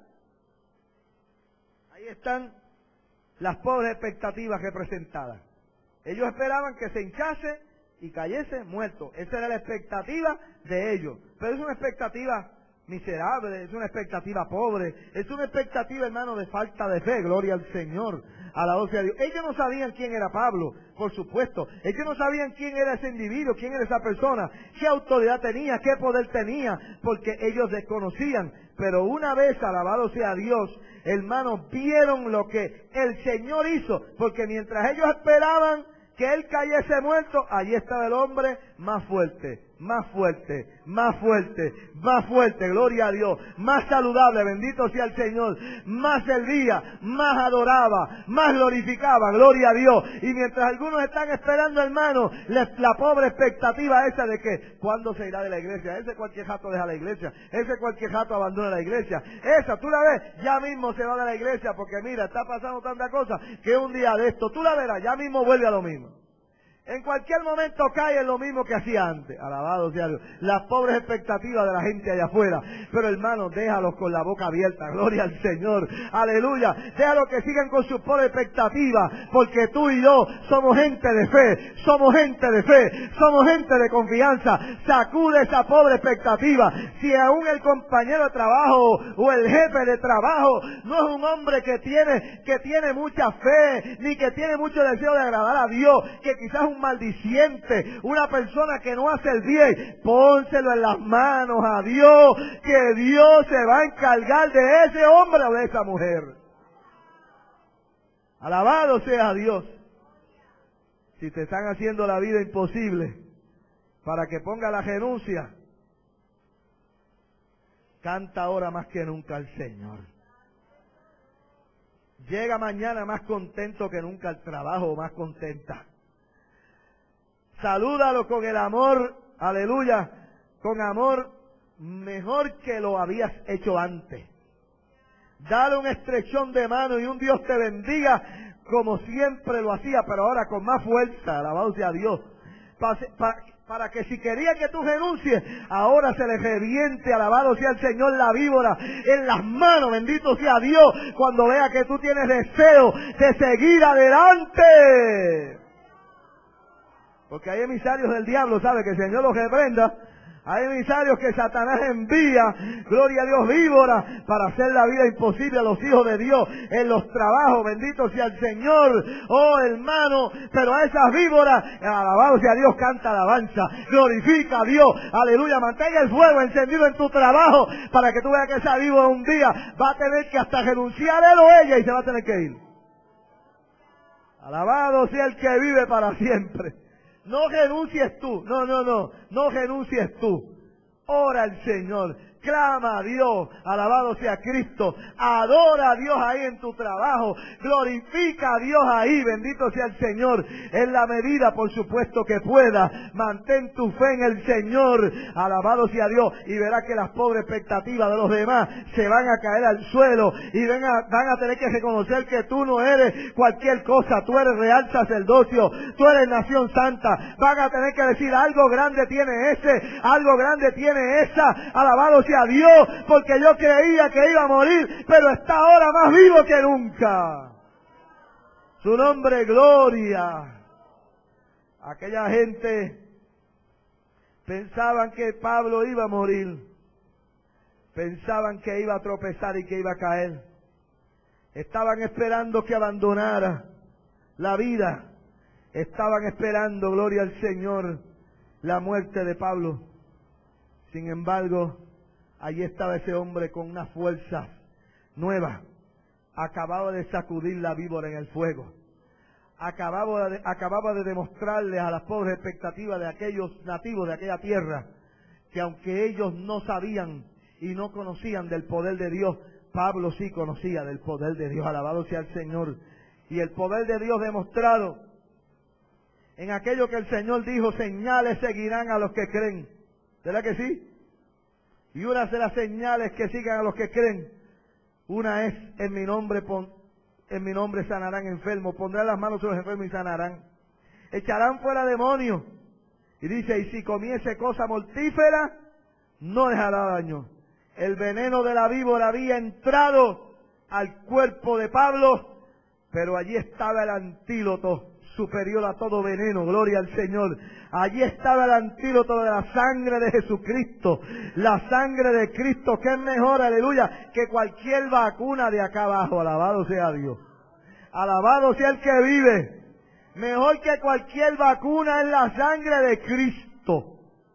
Ahí están las pobres expectativas representadas. Ellos esperaban que se hinchase y cayese muerto. Esa era la expectativa de ellos. Pero es una expectativa miserable, es una expectativa pobre, es una expectativa, hermano, de falta de fe. Gloria al Señor, alabado sea Dios. Ellos no sabían quién era Pablo, por supuesto. Ellos no sabían quién era ese individuo, quién era esa persona, qué autoridad tenía, qué poder tenía, porque ellos desconocían. Pero una vez, alabado sea Dios, hermanos, vieron lo que el Señor hizo, porque mientras ellos esperaban que él cayese muerto, allí estaba el hombre más fuerte, más fuerte, más fuerte, más fuerte, gloria a Dios, más saludable, bendito sea el Señor, más servía, más adoraba, más glorificaba, gloria a Dios. Y mientras algunos están esperando, hermano, la, la pobre expectativa esa de que, ¿cuándo se irá de la iglesia? Ese cualquier jato deja la iglesia, ese cualquier jato abandona la iglesia, esa, tú la ves, ya mismo se va de la iglesia, porque mira, está pasando tanta cosa, que un día de esto, tú la verás, ya mismo vuelve a lo mismo. En cualquier momento cae en lo mismo que hacía antes. Alabado sea Dios. Las pobres expectativas de la gente allá afuera. Pero hermanos, déjalos con la boca abierta. Gloria al Señor. Aleluya. Déjalos que sigan con sus pobres expectativas. Porque tú y yo somos gente de fe. Somos gente de fe. Somos gente de confianza. Sacude esa pobre expectativa. Si aún el compañero de trabajo o el jefe de trabajo no es un hombre que tiene, que tiene mucha fe, ni que tiene mucho deseo de agradar a Dios, que quizás un maldiciente, una persona que no hace el bien, pónselo en las manos a Dios, que Dios se va a encargar de ese hombre o de esa mujer. Alabado sea Dios. Si te están haciendo la vida imposible para que ponga la renuncia, canta ahora más que nunca al Señor. Llega mañana más contento que nunca al trabajo, más contenta. Salúdalo con el amor, aleluya, con amor mejor que lo habías hecho antes. Dale un estrechón de mano y un Dios te bendiga como siempre lo hacía, pero ahora con más fuerza, alabado sea Dios. Para, para, para que si quería que tú renuncies, ahora se le reviente, alabado sea el Señor, la víbora en las manos, bendito sea Dios, cuando vea que tú tienes deseo de seguir adelante. Porque hay emisarios del diablo, ¿sabe? Que el Señor los reprenda. Hay emisarios que Satanás envía, gloria a Dios, víboras, para hacer la vida imposible a los hijos de Dios en los trabajos. Bendito sea el Señor, oh hermano. Pero a esas víboras, alabado sea Dios, canta alabanza, glorifica a Dios, aleluya. Mantenga el fuego encendido en tu trabajo, para que tú veas que esa víbora un día va a tener que hasta renunciar él o ella y se va a tener que ir. Alabado sea el que vive para siempre. No renuncies tú, no, no, no, no renuncies tú. Ora al Señor, clama a Dios, alabado sea Cristo, adora a Dios ahí en tu trabajo, glorifica a Dios ahí, bendito sea el Señor, en la medida por supuesto que pueda, mantén tu fe en el Señor, alabado sea Dios, y verás que las pobres expectativas de los demás se van a caer al suelo, y van a, van a tener que reconocer que tú no eres cualquier cosa, tú eres real sacerdocio, tú eres nación santa, van a tener que decir algo grande tiene ese, algo grande tiene esa, alabado sea Dios, porque yo creía que iba a morir, pero está ahora más vivo que nunca. Su nombre, gloria. Aquella gente pensaban que Pablo iba a morir, pensaban que iba a tropezar y que iba a caer, estaban esperando que abandonara, la vida. Estaban esperando, gloria al Señor, la muerte de Pablo. Sin embargo, allí estaba ese hombre con una fuerza nueva. Acababa de sacudir la víbora en el fuego. Acababa de, acababa de demostrarles a las pobres expectativas de aquellos nativos de aquella tierra que aunque ellos no sabían y no conocían del poder de Dios, Pablo sí conocía del poder de Dios. Alabado sea el Señor. Y el poder de Dios demostrado en aquello que el Señor dijo: señales seguirán a los que creen. ¿Verdad que sí? Y una de las señales que sigan a los que creen, una es en mi nombre, pon, en mi nombre sanarán enfermos, pondrán las manos sobre los enfermos y sanarán. Echarán fuera demonios. Y dice, y si comiese cosa mortífera, no les hará daño. El veneno de la víbora había entrado al cuerpo de Pablo, pero allí estaba el antídoto superior a todo veneno, gloria al Señor. Allí estaba el antídoto de la sangre de Jesucristo, la sangre de Cristo, que es mejor, aleluya, que cualquier vacuna de acá abajo. Alabado sea Dios. Alabado sea el que vive. Mejor que cualquier vacuna es la sangre de Cristo.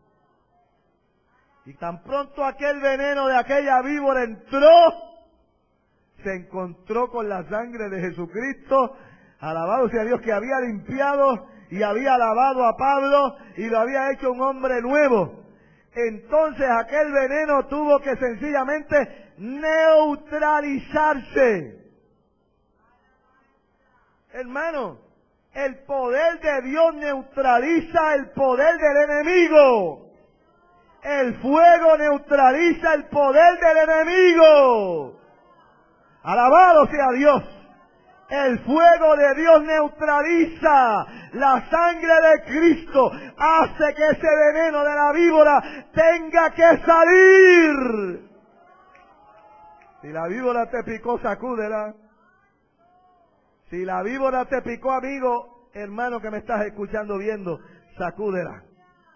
Y tan pronto aquel veneno de aquella víbora entró, se encontró con la sangre de Jesucristo. Alabado sea Dios, que había limpiado y había lavado a Pablo y lo había hecho un hombre nuevo. Entonces aquel veneno tuvo que sencillamente neutralizarse. Hermano, el poder de Dios neutraliza el poder del enemigo. El fuego neutraliza el poder del enemigo. Alabado sea Dios. El fuego de Dios neutraliza la sangre de Cristo, hace que ese veneno de la víbora tenga que salir. Si la víbora te picó, sacúdela. Si la víbora te picó, amigo, hermano que me estás escuchando, viendo, sacúdela.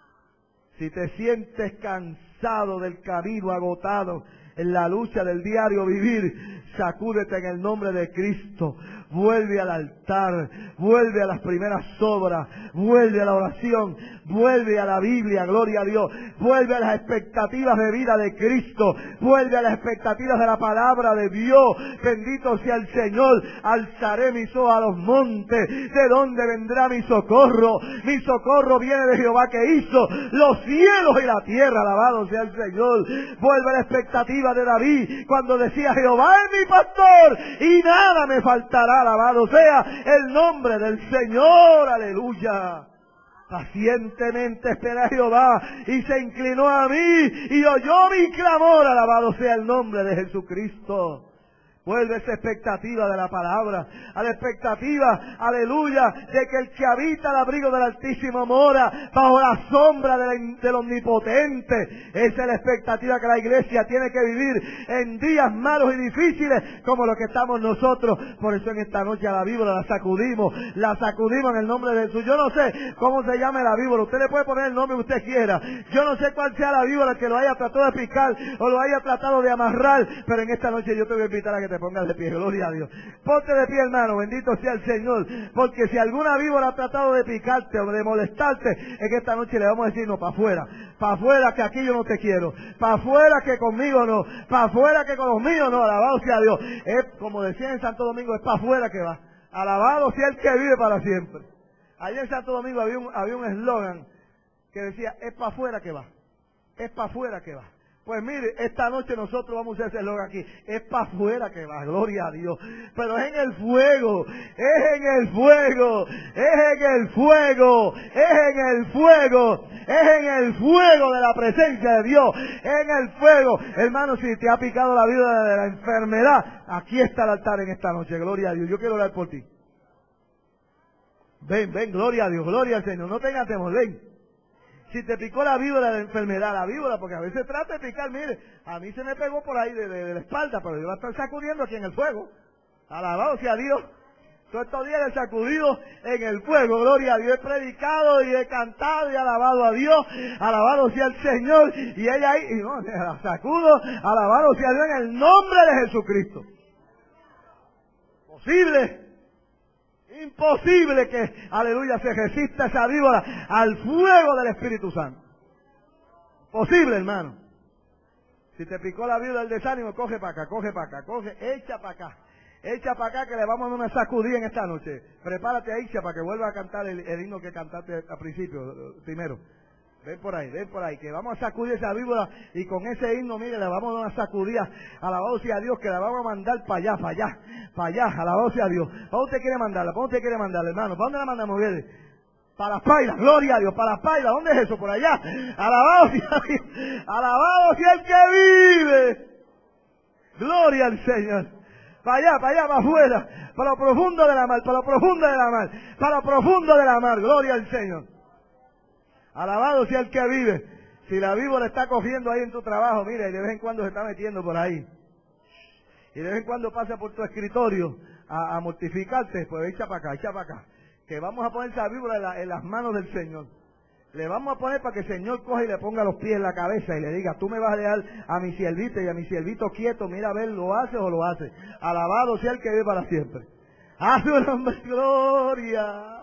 Si te sientes cansado del camino, agotado en la lucha del diario vivir, sacúdete en el nombre de Cristo. Vuelve al altar, vuelve a las primeras obras, vuelve a la oración, vuelve a la Biblia, gloria a Dios, vuelve a las expectativas de vida de Cristo, vuelve a las expectativas de la palabra de Dios. Bendito sea el Señor. Alzaré mis ojos a los montes, ¿de dónde vendrá mi socorro? Mi socorro viene de Jehová, que hizo los cielos y la tierra. Alabado sea el Señor. Vuelve a la expectativa de David cuando decía: Jehová es mi pastor y nada me faltará. Alabado sea el nombre del Señor. Aleluya. Pacientemente esperé a Jehová y se inclinó a mí y oyó mi clamor. Alabado sea el nombre de Jesucristo. Vuelve esa expectativa de la palabra, a la expectativa, aleluya, de que el que habita al abrigo del Altísimo mora bajo la sombra del, del Omnipotente. Esa es la expectativa que la iglesia tiene que vivir en días malos y difíciles como los que estamos nosotros. Por eso en esta noche a la víbora la sacudimos, la sacudimos en el nombre de Jesús. Yo no sé cómo se llame la víbora, usted le puede poner el nombre que usted quiera. Yo no sé cuál sea la víbora que lo haya tratado de picar o lo haya tratado de amarrar, pero en esta noche yo te voy a invitar a que te pongas de pie, gloria a Dios. Ponte de pie, hermano, bendito sea el Señor, porque si alguna víbora ha tratado de picarte o de molestarte, en esta noche le vamos a decir: no, para afuera, para afuera, que aquí yo no te quiero, para afuera, que conmigo no, para afuera, que con los míos no. Alabado sea Dios. Es como decía en Santo Domingo, es para afuera que va. Alabado sea el que vive para siempre. Allá en Santo Domingo había un había un eslogan que decía: es para afuera que va, es para afuera que va. Pues mire, esta noche nosotros vamos a usar ese eslogan aquí: es para afuera que va, gloria a Dios. Pero es en el fuego, es en el fuego, es en el fuego, es en el fuego, es en el fuego de la presencia de Dios, en el fuego. Hermano, si te ha picado la vida de la enfermedad, aquí está el altar en esta noche, gloria a Dios. Yo quiero orar por ti. Ven, ven, gloria a Dios, gloria al Señor, no tengas temor, ven. Si te picó la víbora de la enfermedad, la víbora, porque a veces trata de picar, mire, a mí se me pegó por ahí de, de, de la espalda, pero yo la estoy sacudiendo aquí en el fuego. Alabado sea Dios. Todos estos días he sacudido en el fuego, gloria a Dios. He predicado y he cantado y alabado a Dios, alabado sea el Señor. Y ella ahí, y no, la sacudo, alabado sea Dios en el nombre de Jesucristo. Posible. Imposible que, aleluya, se resista esa víbora al fuego del Espíritu Santo. Posible, hermano. Si te picó la víbora del desánimo, coge para acá, coge para acá, coge, echa para acá. Echa para acá que le vamos a dar una sacudida en esta noche. Prepárate a Echa para que vuelva a cantar el, el himno que cantaste al principio, primero. Ven por ahí, ven por ahí, que vamos a sacudir esa víbora y con ese himno, mire, le vamos a dar una sacudida, alabado sea Dios, que la vamos a mandar para allá, para allá, para allá, alabado sea Dios. ¿Para dónde usted quiere mandarla? ¿Para dónde usted quiere mandarla, hermano? ¿Para dónde la mandamos, bien? Para las Pailas, gloria a Dios, para las Pailas, ¿dónde es eso? Por allá, alabado sea Dios, alabado sea el que vive, gloria al Señor. Para allá, para allá, para afuera, para lo profundo de la mar, para lo profundo de la mar, para lo profundo de la mar, gloria al Señor. Alabado sea el que vive. Si la víbora está cogiendo ahí en tu trabajo, mira, y de vez en cuando se está metiendo por ahí, y de vez en cuando pasa por tu escritorio a, a mortificarte, pues echa para acá, echa para acá, que vamos a poner esa víbora en, la, en las manos del Señor. Le vamos a poner para que el Señor coja y le ponga los pies en la cabeza y le diga, tú me vas a dejar a mi siervito y a mi siervito quieto, mira a ver, ¿lo haces o lo haces? Alabado sea el que vive para siempre. ¡A su nombre, gloria!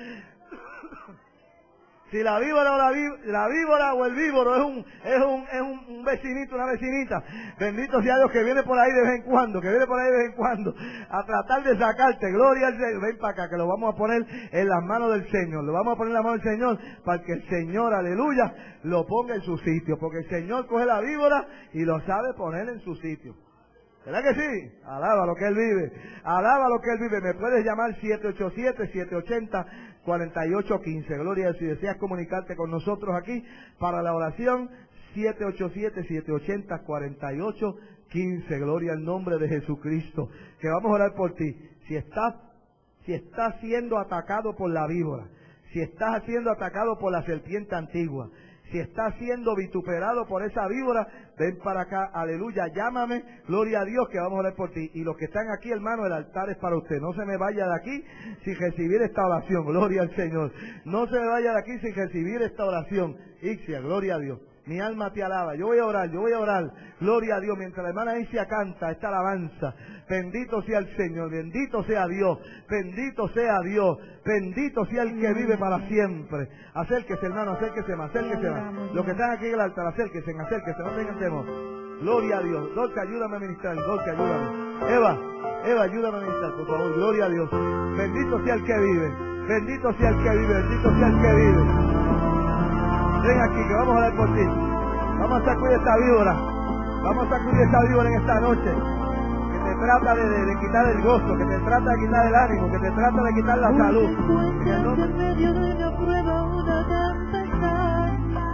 Si la víbora o la, la víbora o el víboro es un es un es un, un vecinito, una vecinita, bendito sea Dios, que viene por ahí de vez en cuando, que viene por ahí de vez en cuando a tratar de sacarte, gloria al Señor, ven para acá que lo vamos a poner en las manos del Señor, lo vamos a poner en las manos del Señor para que el Señor, aleluya, lo ponga en su sitio, porque el Señor coge la víbora y lo sabe poner en su sitio. ¿Verdad que sí? Alaba lo que Él vive. Alaba lo que Él vive. Me puedes llamar siete ocho siete, siete ocho cero, cuatro ocho uno cinco. Gloria a Dios. Si deseas comunicarte con nosotros aquí para la oración, siete ocho siete, siete ocho cero, cuatro ocho uno cinco. Gloria al nombre de Jesucristo. Que vamos a orar por ti. Si estás, si estás siendo atacado por la víbora, si estás siendo atacado por la serpiente antigua, si estás siendo vituperado por esa víbora, ven para acá, aleluya, llámame, gloria a Dios, que vamos a orar por ti. Y los que están aquí, hermano, el altar es para usted. No se me vaya de aquí sin recibir esta oración, gloria al Señor. No se me vaya de aquí sin recibir esta oración. Ixia, gloria a Dios. Mi alma te alaba. Yo voy a orar, yo voy a orar. Gloria a Dios. Mientras la hermana Ixia canta esta alabanza. Bendito sea el Señor. Bendito sea Dios. Bendito sea Dios. Bendito sea el que vive para siempre. Acérquese, hermano, acérquese más, acérquese más. Los que están aquí en el altar, acérquese, acérquese, no tengan temor. Gloria a Dios. Dolce, ayúdame a ministrar. Dolce, ayúdame. Eva, Eva, ayúdame a ministrar, por favor. Gloria a Dios. Bendito sea el que vive. Bendito sea el que vive. Bendito sea el que vive. Ven aquí, que vamos a orar por ti. Vamos a sacudir esta víbora. Vamos a sacudir esta víbora en esta noche. Que te trata de, de, de quitar el gozo, que te trata de quitar el ánimo, que te trata de quitar la salud. En medio de una prueba, una tempestad,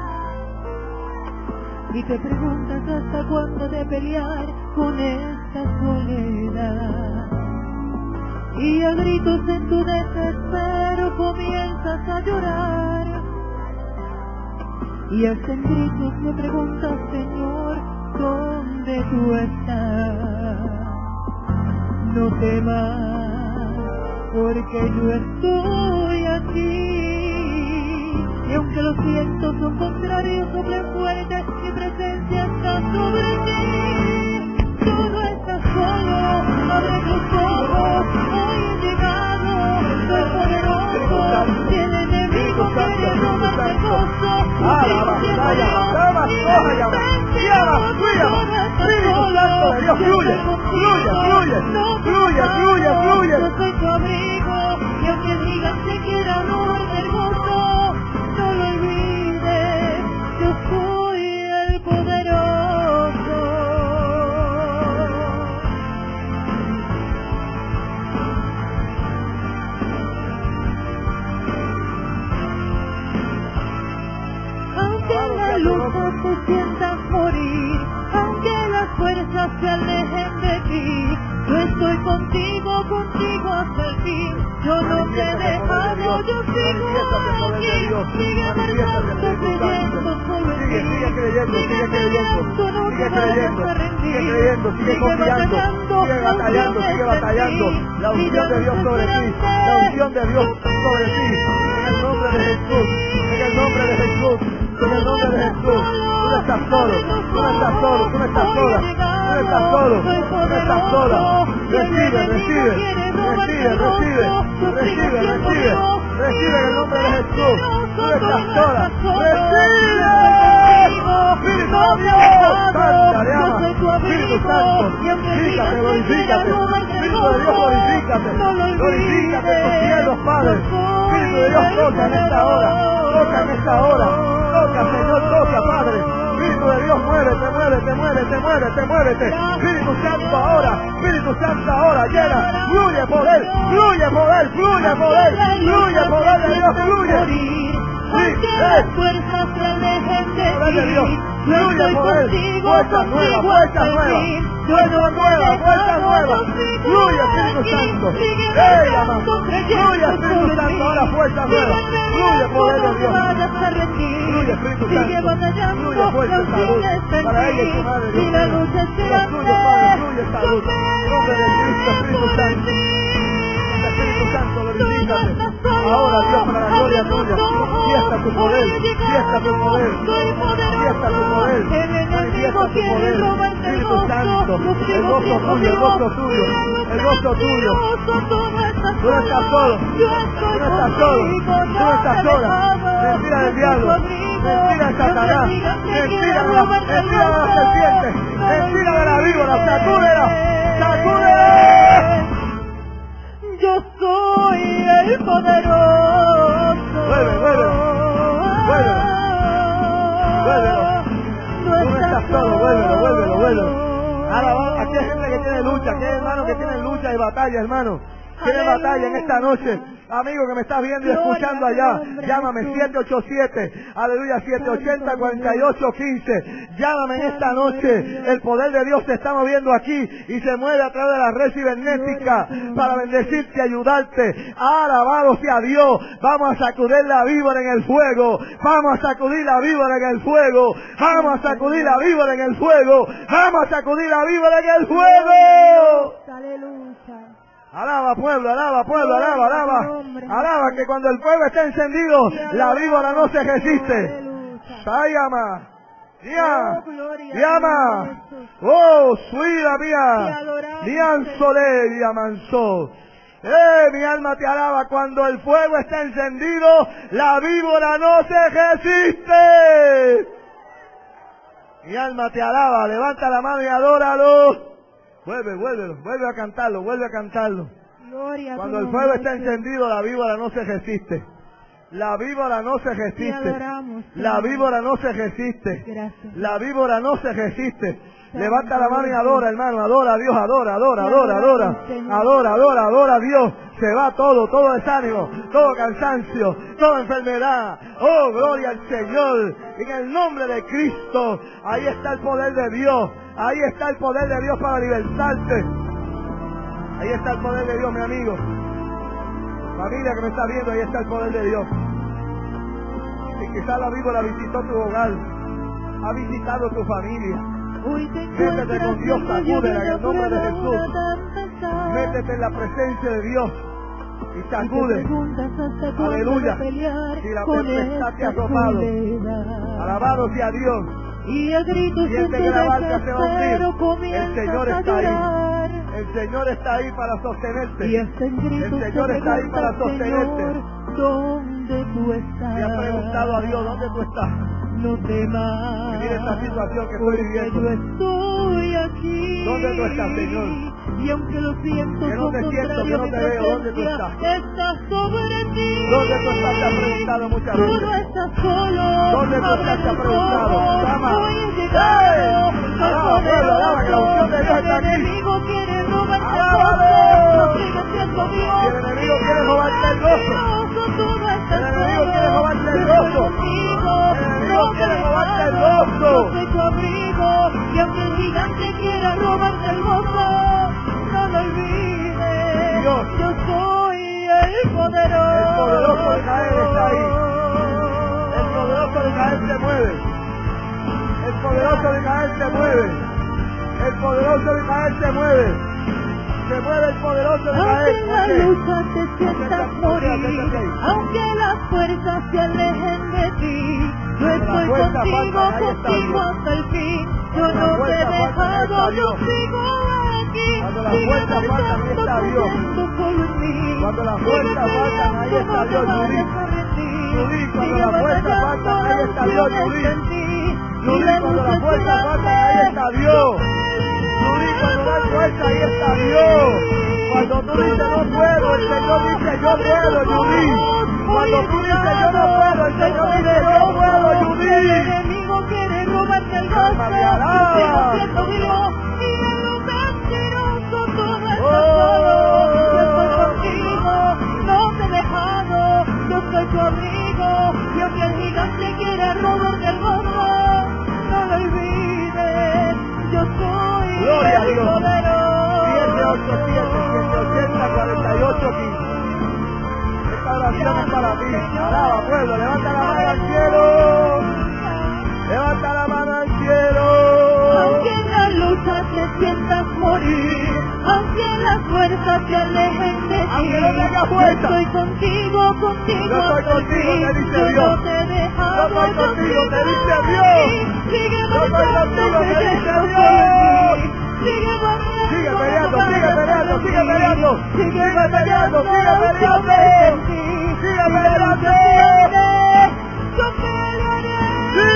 y te preguntas hasta cuándo de pelear con esta soledad. Y a gritos en tu desespero comienzas a llorar. Y hasta en gritos me preguntas, Señor, ¿dónde tú estás? No temas, porque yo estoy aquí. Y aunque los vientos son contrarios, soplen fuerte, mi presencia está sobre ti. Tú no estás solo, abre tus ojos, hoy he llegado, soy poderoso, y el enemigo quiere robarte gozo. Ah, la batalla, la batalla, llama, llama, llama, Espíritu Santo de Dios, fluye, fluye, fluye, fluye, fluye, fluye. Yo soy tu abrigo, y aunque el gigante quiera robarte el gozo, no lo olvides, yo soy el poderoso. Aunque las luchas te sientas morir, aunque las fuerzas se alejen de ti, yo estoy contigo, contigo hasta el fin. Yo no te he dejado, yo sigo aquí. Sigue marchando, creyendo solo en ti. Sigue creyendo, sigue creyendo, no sigue te vayas creyendo, a rendir. sigue creyendo, sigue confiando, sigue batallando, sigue batallando. La unción de Dios sobre ti, la unción de Dios sobre ti. En el nombre de Jesús, en el nombre de Jesús, en el nombre de Jesús. Tú no estás solo, tú no estás solo, tú no estás sola. no estás solo, no estás sola. Recibe, recibe, recibe, recibe, recibe, recibe, recibe en el nombre de Jesús. Tú no estás sola. Recibe. Espíritu de Dios, Santa, le ama. Espíritu Santo, glorifícate, glorifícate. Espíritu de Dios, glorifícate. Glorifícate en tus cielos, Padre. Espíritu de Dios, toca en esta hora. Toca en esta hora. Toca, Señor, toca, Padre. Espíritu de Dios, muévete, muévete, muévete, muévete, muévete. Espíritu Santo ahora, Espíritu Santo ahora, llena, fluye poder, fluye poder, fluye poder, fluye poder de Dios, fluye. Sí, las fuerzas se alejen de poder de Dios, ti. fluye poder, fuerza nueva, fuerza nueva, fuerza nueva, fuerza nueva, fluye Espíritu Santo, ¡eh, ama! Fluye Espíritu Santo, ahora fuerza nueva, fluye poder de Dios, fluye Espíritu Santo, fluye fuerza y salud, para ella y su madre, Dios mío, Dios tuyo, Padre, fluye salud, en nombre de Cristo, Espíritu Santo, Espíritu Santo, glorifícate, ahora Dios, para la gloria tuya, fiesta tu poder, fiesta tu poder, fiesta tu poder, manifiesta tu poder, Espíritu Santo, el gozo tuyo, el gozo tuyo, el gozo tuyo. Tú no estás solo, tú no estás solo, tú no estás sola. Mentira del diablo, mentira de Satanás, mentira de la, mentira de la serpiente, mentira de la víbora, sacúdela, sacúdela. Yo soy el poderoso. Vuelve, vuelve, vuelve, vuélvelo. Tú no estás solo, vuélvelo, vuélvelo, vuélvelo. Ahora, aquí hay gente que tiene lucha, aquí hay hermanos que tienen lucha y batalla, hermano. Tiene batalla en esta noche. Amigo que me estás viendo y escuchando allá, llámame siete ocho siete, aleluya, siete ocho cero, cuatro ocho uno cinco. Llámame en esta noche. El poder de Dios se está moviendo aquí y se mueve a través de la red cibernética para bendecirte y ayudarte. Alabado sea Dios. Vamos a sacudir la víbora en el fuego. Vamos a sacudir la víbora en el fuego. Vamos a sacudir la víbora en el fuego. Vamos a sacudir la víbora en el fuego. Aleluya. Alaba pueblo, alaba pueblo, alaba, alaba, alaba que cuando el fuego está encendido, la víbora no se resiste. Sayama, ya, llama, oh, suida mía, Dian Solé, Diamanzó. Eh, mi alma te alaba, cuando el fuego está encendido, la víbora no se resiste. Mi alma te alaba, levanta la mano y adóralo. Vuelve, vuelve, vuelve a cantarlo, vuelve a cantarlo. Gloria. Cuando el fuego está encendido, la víbora no se resiste. La víbora no se resiste. La víbora no se resiste. La víbora no se resiste. Levanta la mano y adora, hermano, adora a Dios, adora, adora, adora, adora, adora, adora, adora a Dios. Se va todo, todo desánimo, todo cansancio, toda enfermedad. Oh, gloria al Señor. En el nombre de Cristo, ahí está el poder de Dios. Ahí está el poder de Dios para libertarte. Ahí está el poder de Dios, mi amigo. Familia que me está viendo, ahí está el poder de Dios. Y quizás la víbora visitó tu hogar, ha visitado tu familia. Métete con Dios, sacúdela en el nombre de Jesús. Métete en la presencia de Dios y sacude. Aleluya. Si la tempestad te ha topado, alabado sea Dios. Y el grito siente que la barca se va a hundir. El Señor está ahí. El Señor está ahí para sostenerte. Y este grito el Señor está ahí para sostenerte. Señor, ¿dónde tú estás? Y ha preguntado a Dios, ¿dónde tú estás? No temas. Mira esta situación que estoy viviendo. Yo estoy aquí. ¿Dónde tú estás, Señor? Y aunque los vientos que no te siento, que no te veo, ¿dónde tú estás? Estás sobre ti. ¿Dónde tú estás? Te ha preguntado muchas veces. Tú no estás solo. ¿Dónde tú estás? Te ha preguntado. Llama. ¡Hey! Alaba, pueblo, alaba, que la unción de Dios está aquí. El enemigo quiere robarte el ¡Alábalo! gozo. Sigue siendo Dios. Si el enemigo quiere robarte el gozo, el enemigo quiere robarte el gozo. El enemigo quiere robarte el gozo. Yo soy tu abrigo, y aunque el gigante quiera robarte el gozo, no lo olvides. Dios. Yo soy el poderoso. El poderoso de Israel está ahí. El poderoso de Israel se mueve. El poderoso de Israel se mueve. El poderoso de Israel se mueve. Se mueve el poderoso de Aunque Israel. en la lucha te sientas morir, aunque las fuerzas se alejen de ti, yo estoy contigo, contigo hasta el fin. Yo no te he dejado, yo sigo aquí. Cuando las fuerzas faltan, ahí está Dios. Cuando las fuerzas faltan, ahí está Dios, Yuri. Yuri, cuando las fuerzas faltan, ahí está Dios, Yuri. Yuri, cuando las fuerzas faltan, ahí está Dios. Yuri, cuando das fuerza, ahí está Dios. Cuando tú dices no puedo, el Señor dice yo puedo, Yuri. Cuando tú dices yo no puedo, el Señor dice yo puedo, Yuri. El enemigo quiere robarte el gozo, Alma me alaba. sigo siendo Dios, y en lo mentiroso tú no estás solo. Yo estoy contigo, no te he dejado, yo soy tu amigo, y aunque el gigante quiera robarte el gozo, no lo olvides, yo soy Gloria a el Dios. poderoso. siete ocho siete, siete ochenta, cuarenta y ocho quince. Esta oración es para ti. Alaba, pueblo, levanta la mano al cielo. Levanta la mano al cielo. Aunque en la lucha te sientas morir, aunque las fuerzas te alejen de ti, Aunque no tengas yo fuerza, estoy contigo, contigo yo estoy hasta el contigo, fin. te dice Yo Dios. no te he dejado, Yo estoy contigo, sigo te dice aquí. Dios. Sigue Yo estoy marchando, contigo, te dice creyendo Dios. por mí. Sigue marchando, Sigue peleando, sigue vayas a peleando, sigue rendir. peleando. Sigue Sigue peleando, sigue batallando, peleando. yo en ti. Sigue Y la lucha peleando. sigue, yo pelearé. Sí.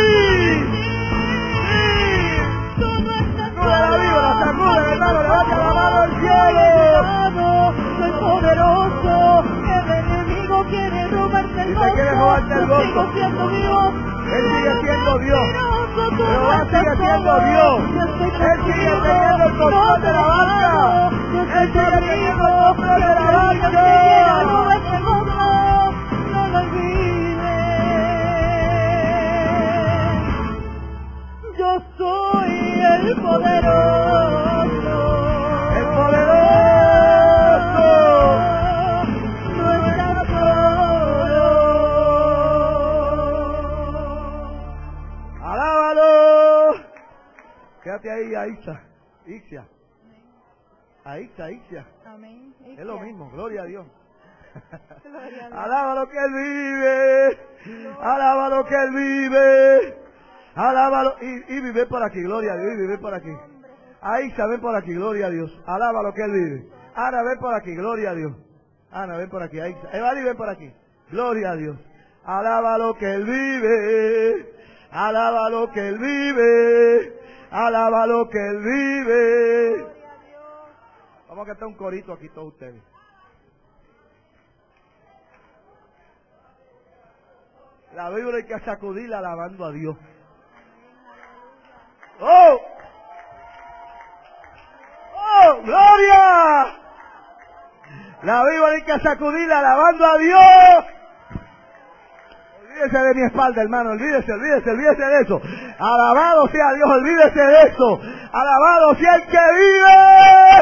Sacude la víbora, sacude, hermano, levanta la mano al cielo. Soy poderoso, el enemigo quiere robarte el Si te gozo. quiere robarte el Yo gozo, sigo siendo Dios. Él sigue siendo Dios. Mentiroso, tú Jehová no estás sigue siendo solo. Dios. Yo estoy Él sigue contigo, teniendo el control no de te la he barca. dejado. Yo Él soy tu sigue teniendo el amigo. control de la Y aunque el gigante quiera barca. robarte el gozo, no lo olvides. Yo soy el poderoso. El poderoso. No estás solo. Alábalo. Quédate ahí, Aixa. Ixia. Aixa, Ixia. Amén. Es lo mismo, gloria a Dios. Gloria a Dios. Alábalo que Él vive. Alábalo que Él vive. Alábalo. Y, y vive por aquí, gloria a Dios. Y vive por aquí. Aixa, ven por aquí, gloria a Dios. Alábalo que Él vive. Ana, ven por aquí, gloria a Dios. Ana, ven por aquí. Aixa. Evali, ven por aquí. Gloria a Dios. Alábalo que Él vive. Alábalo que Él vive. Alábalo que Él vive. Vamos a cantar un corito aquí todos ustedes. La Biblia hay que sacudirla alabando a Dios. ¡Oh! ¡Oh! ¡Gloria! La Biblia hay que sacudirla alabando a Dios. Olvídese de mi espalda, hermano. Olvídese, olvídese, olvídese de eso. Alabado sea Dios, olvídese de eso. Alabado sea el que vive.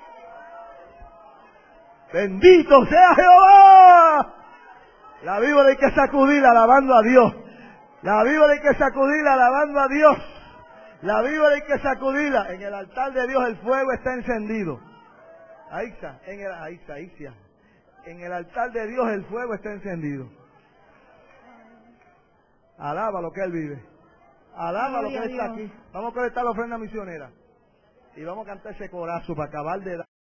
Bendito sea Jehová. La Biblia hay que sacudirla alabando a Dios. La Biblia hay que sacudirla alabando a Dios. La Biblia hay que sacudirla. En el altar de Dios el fuego está encendido. Ahí está, en el, ahí está, ahí está. En el altar de Dios el fuego está encendido. Alaba lo que Él vive. Alaba lo que Él está aquí. Vamos a conectar la ofrenda misionera. Y vamos a cantar ese corazo para acabar de dar.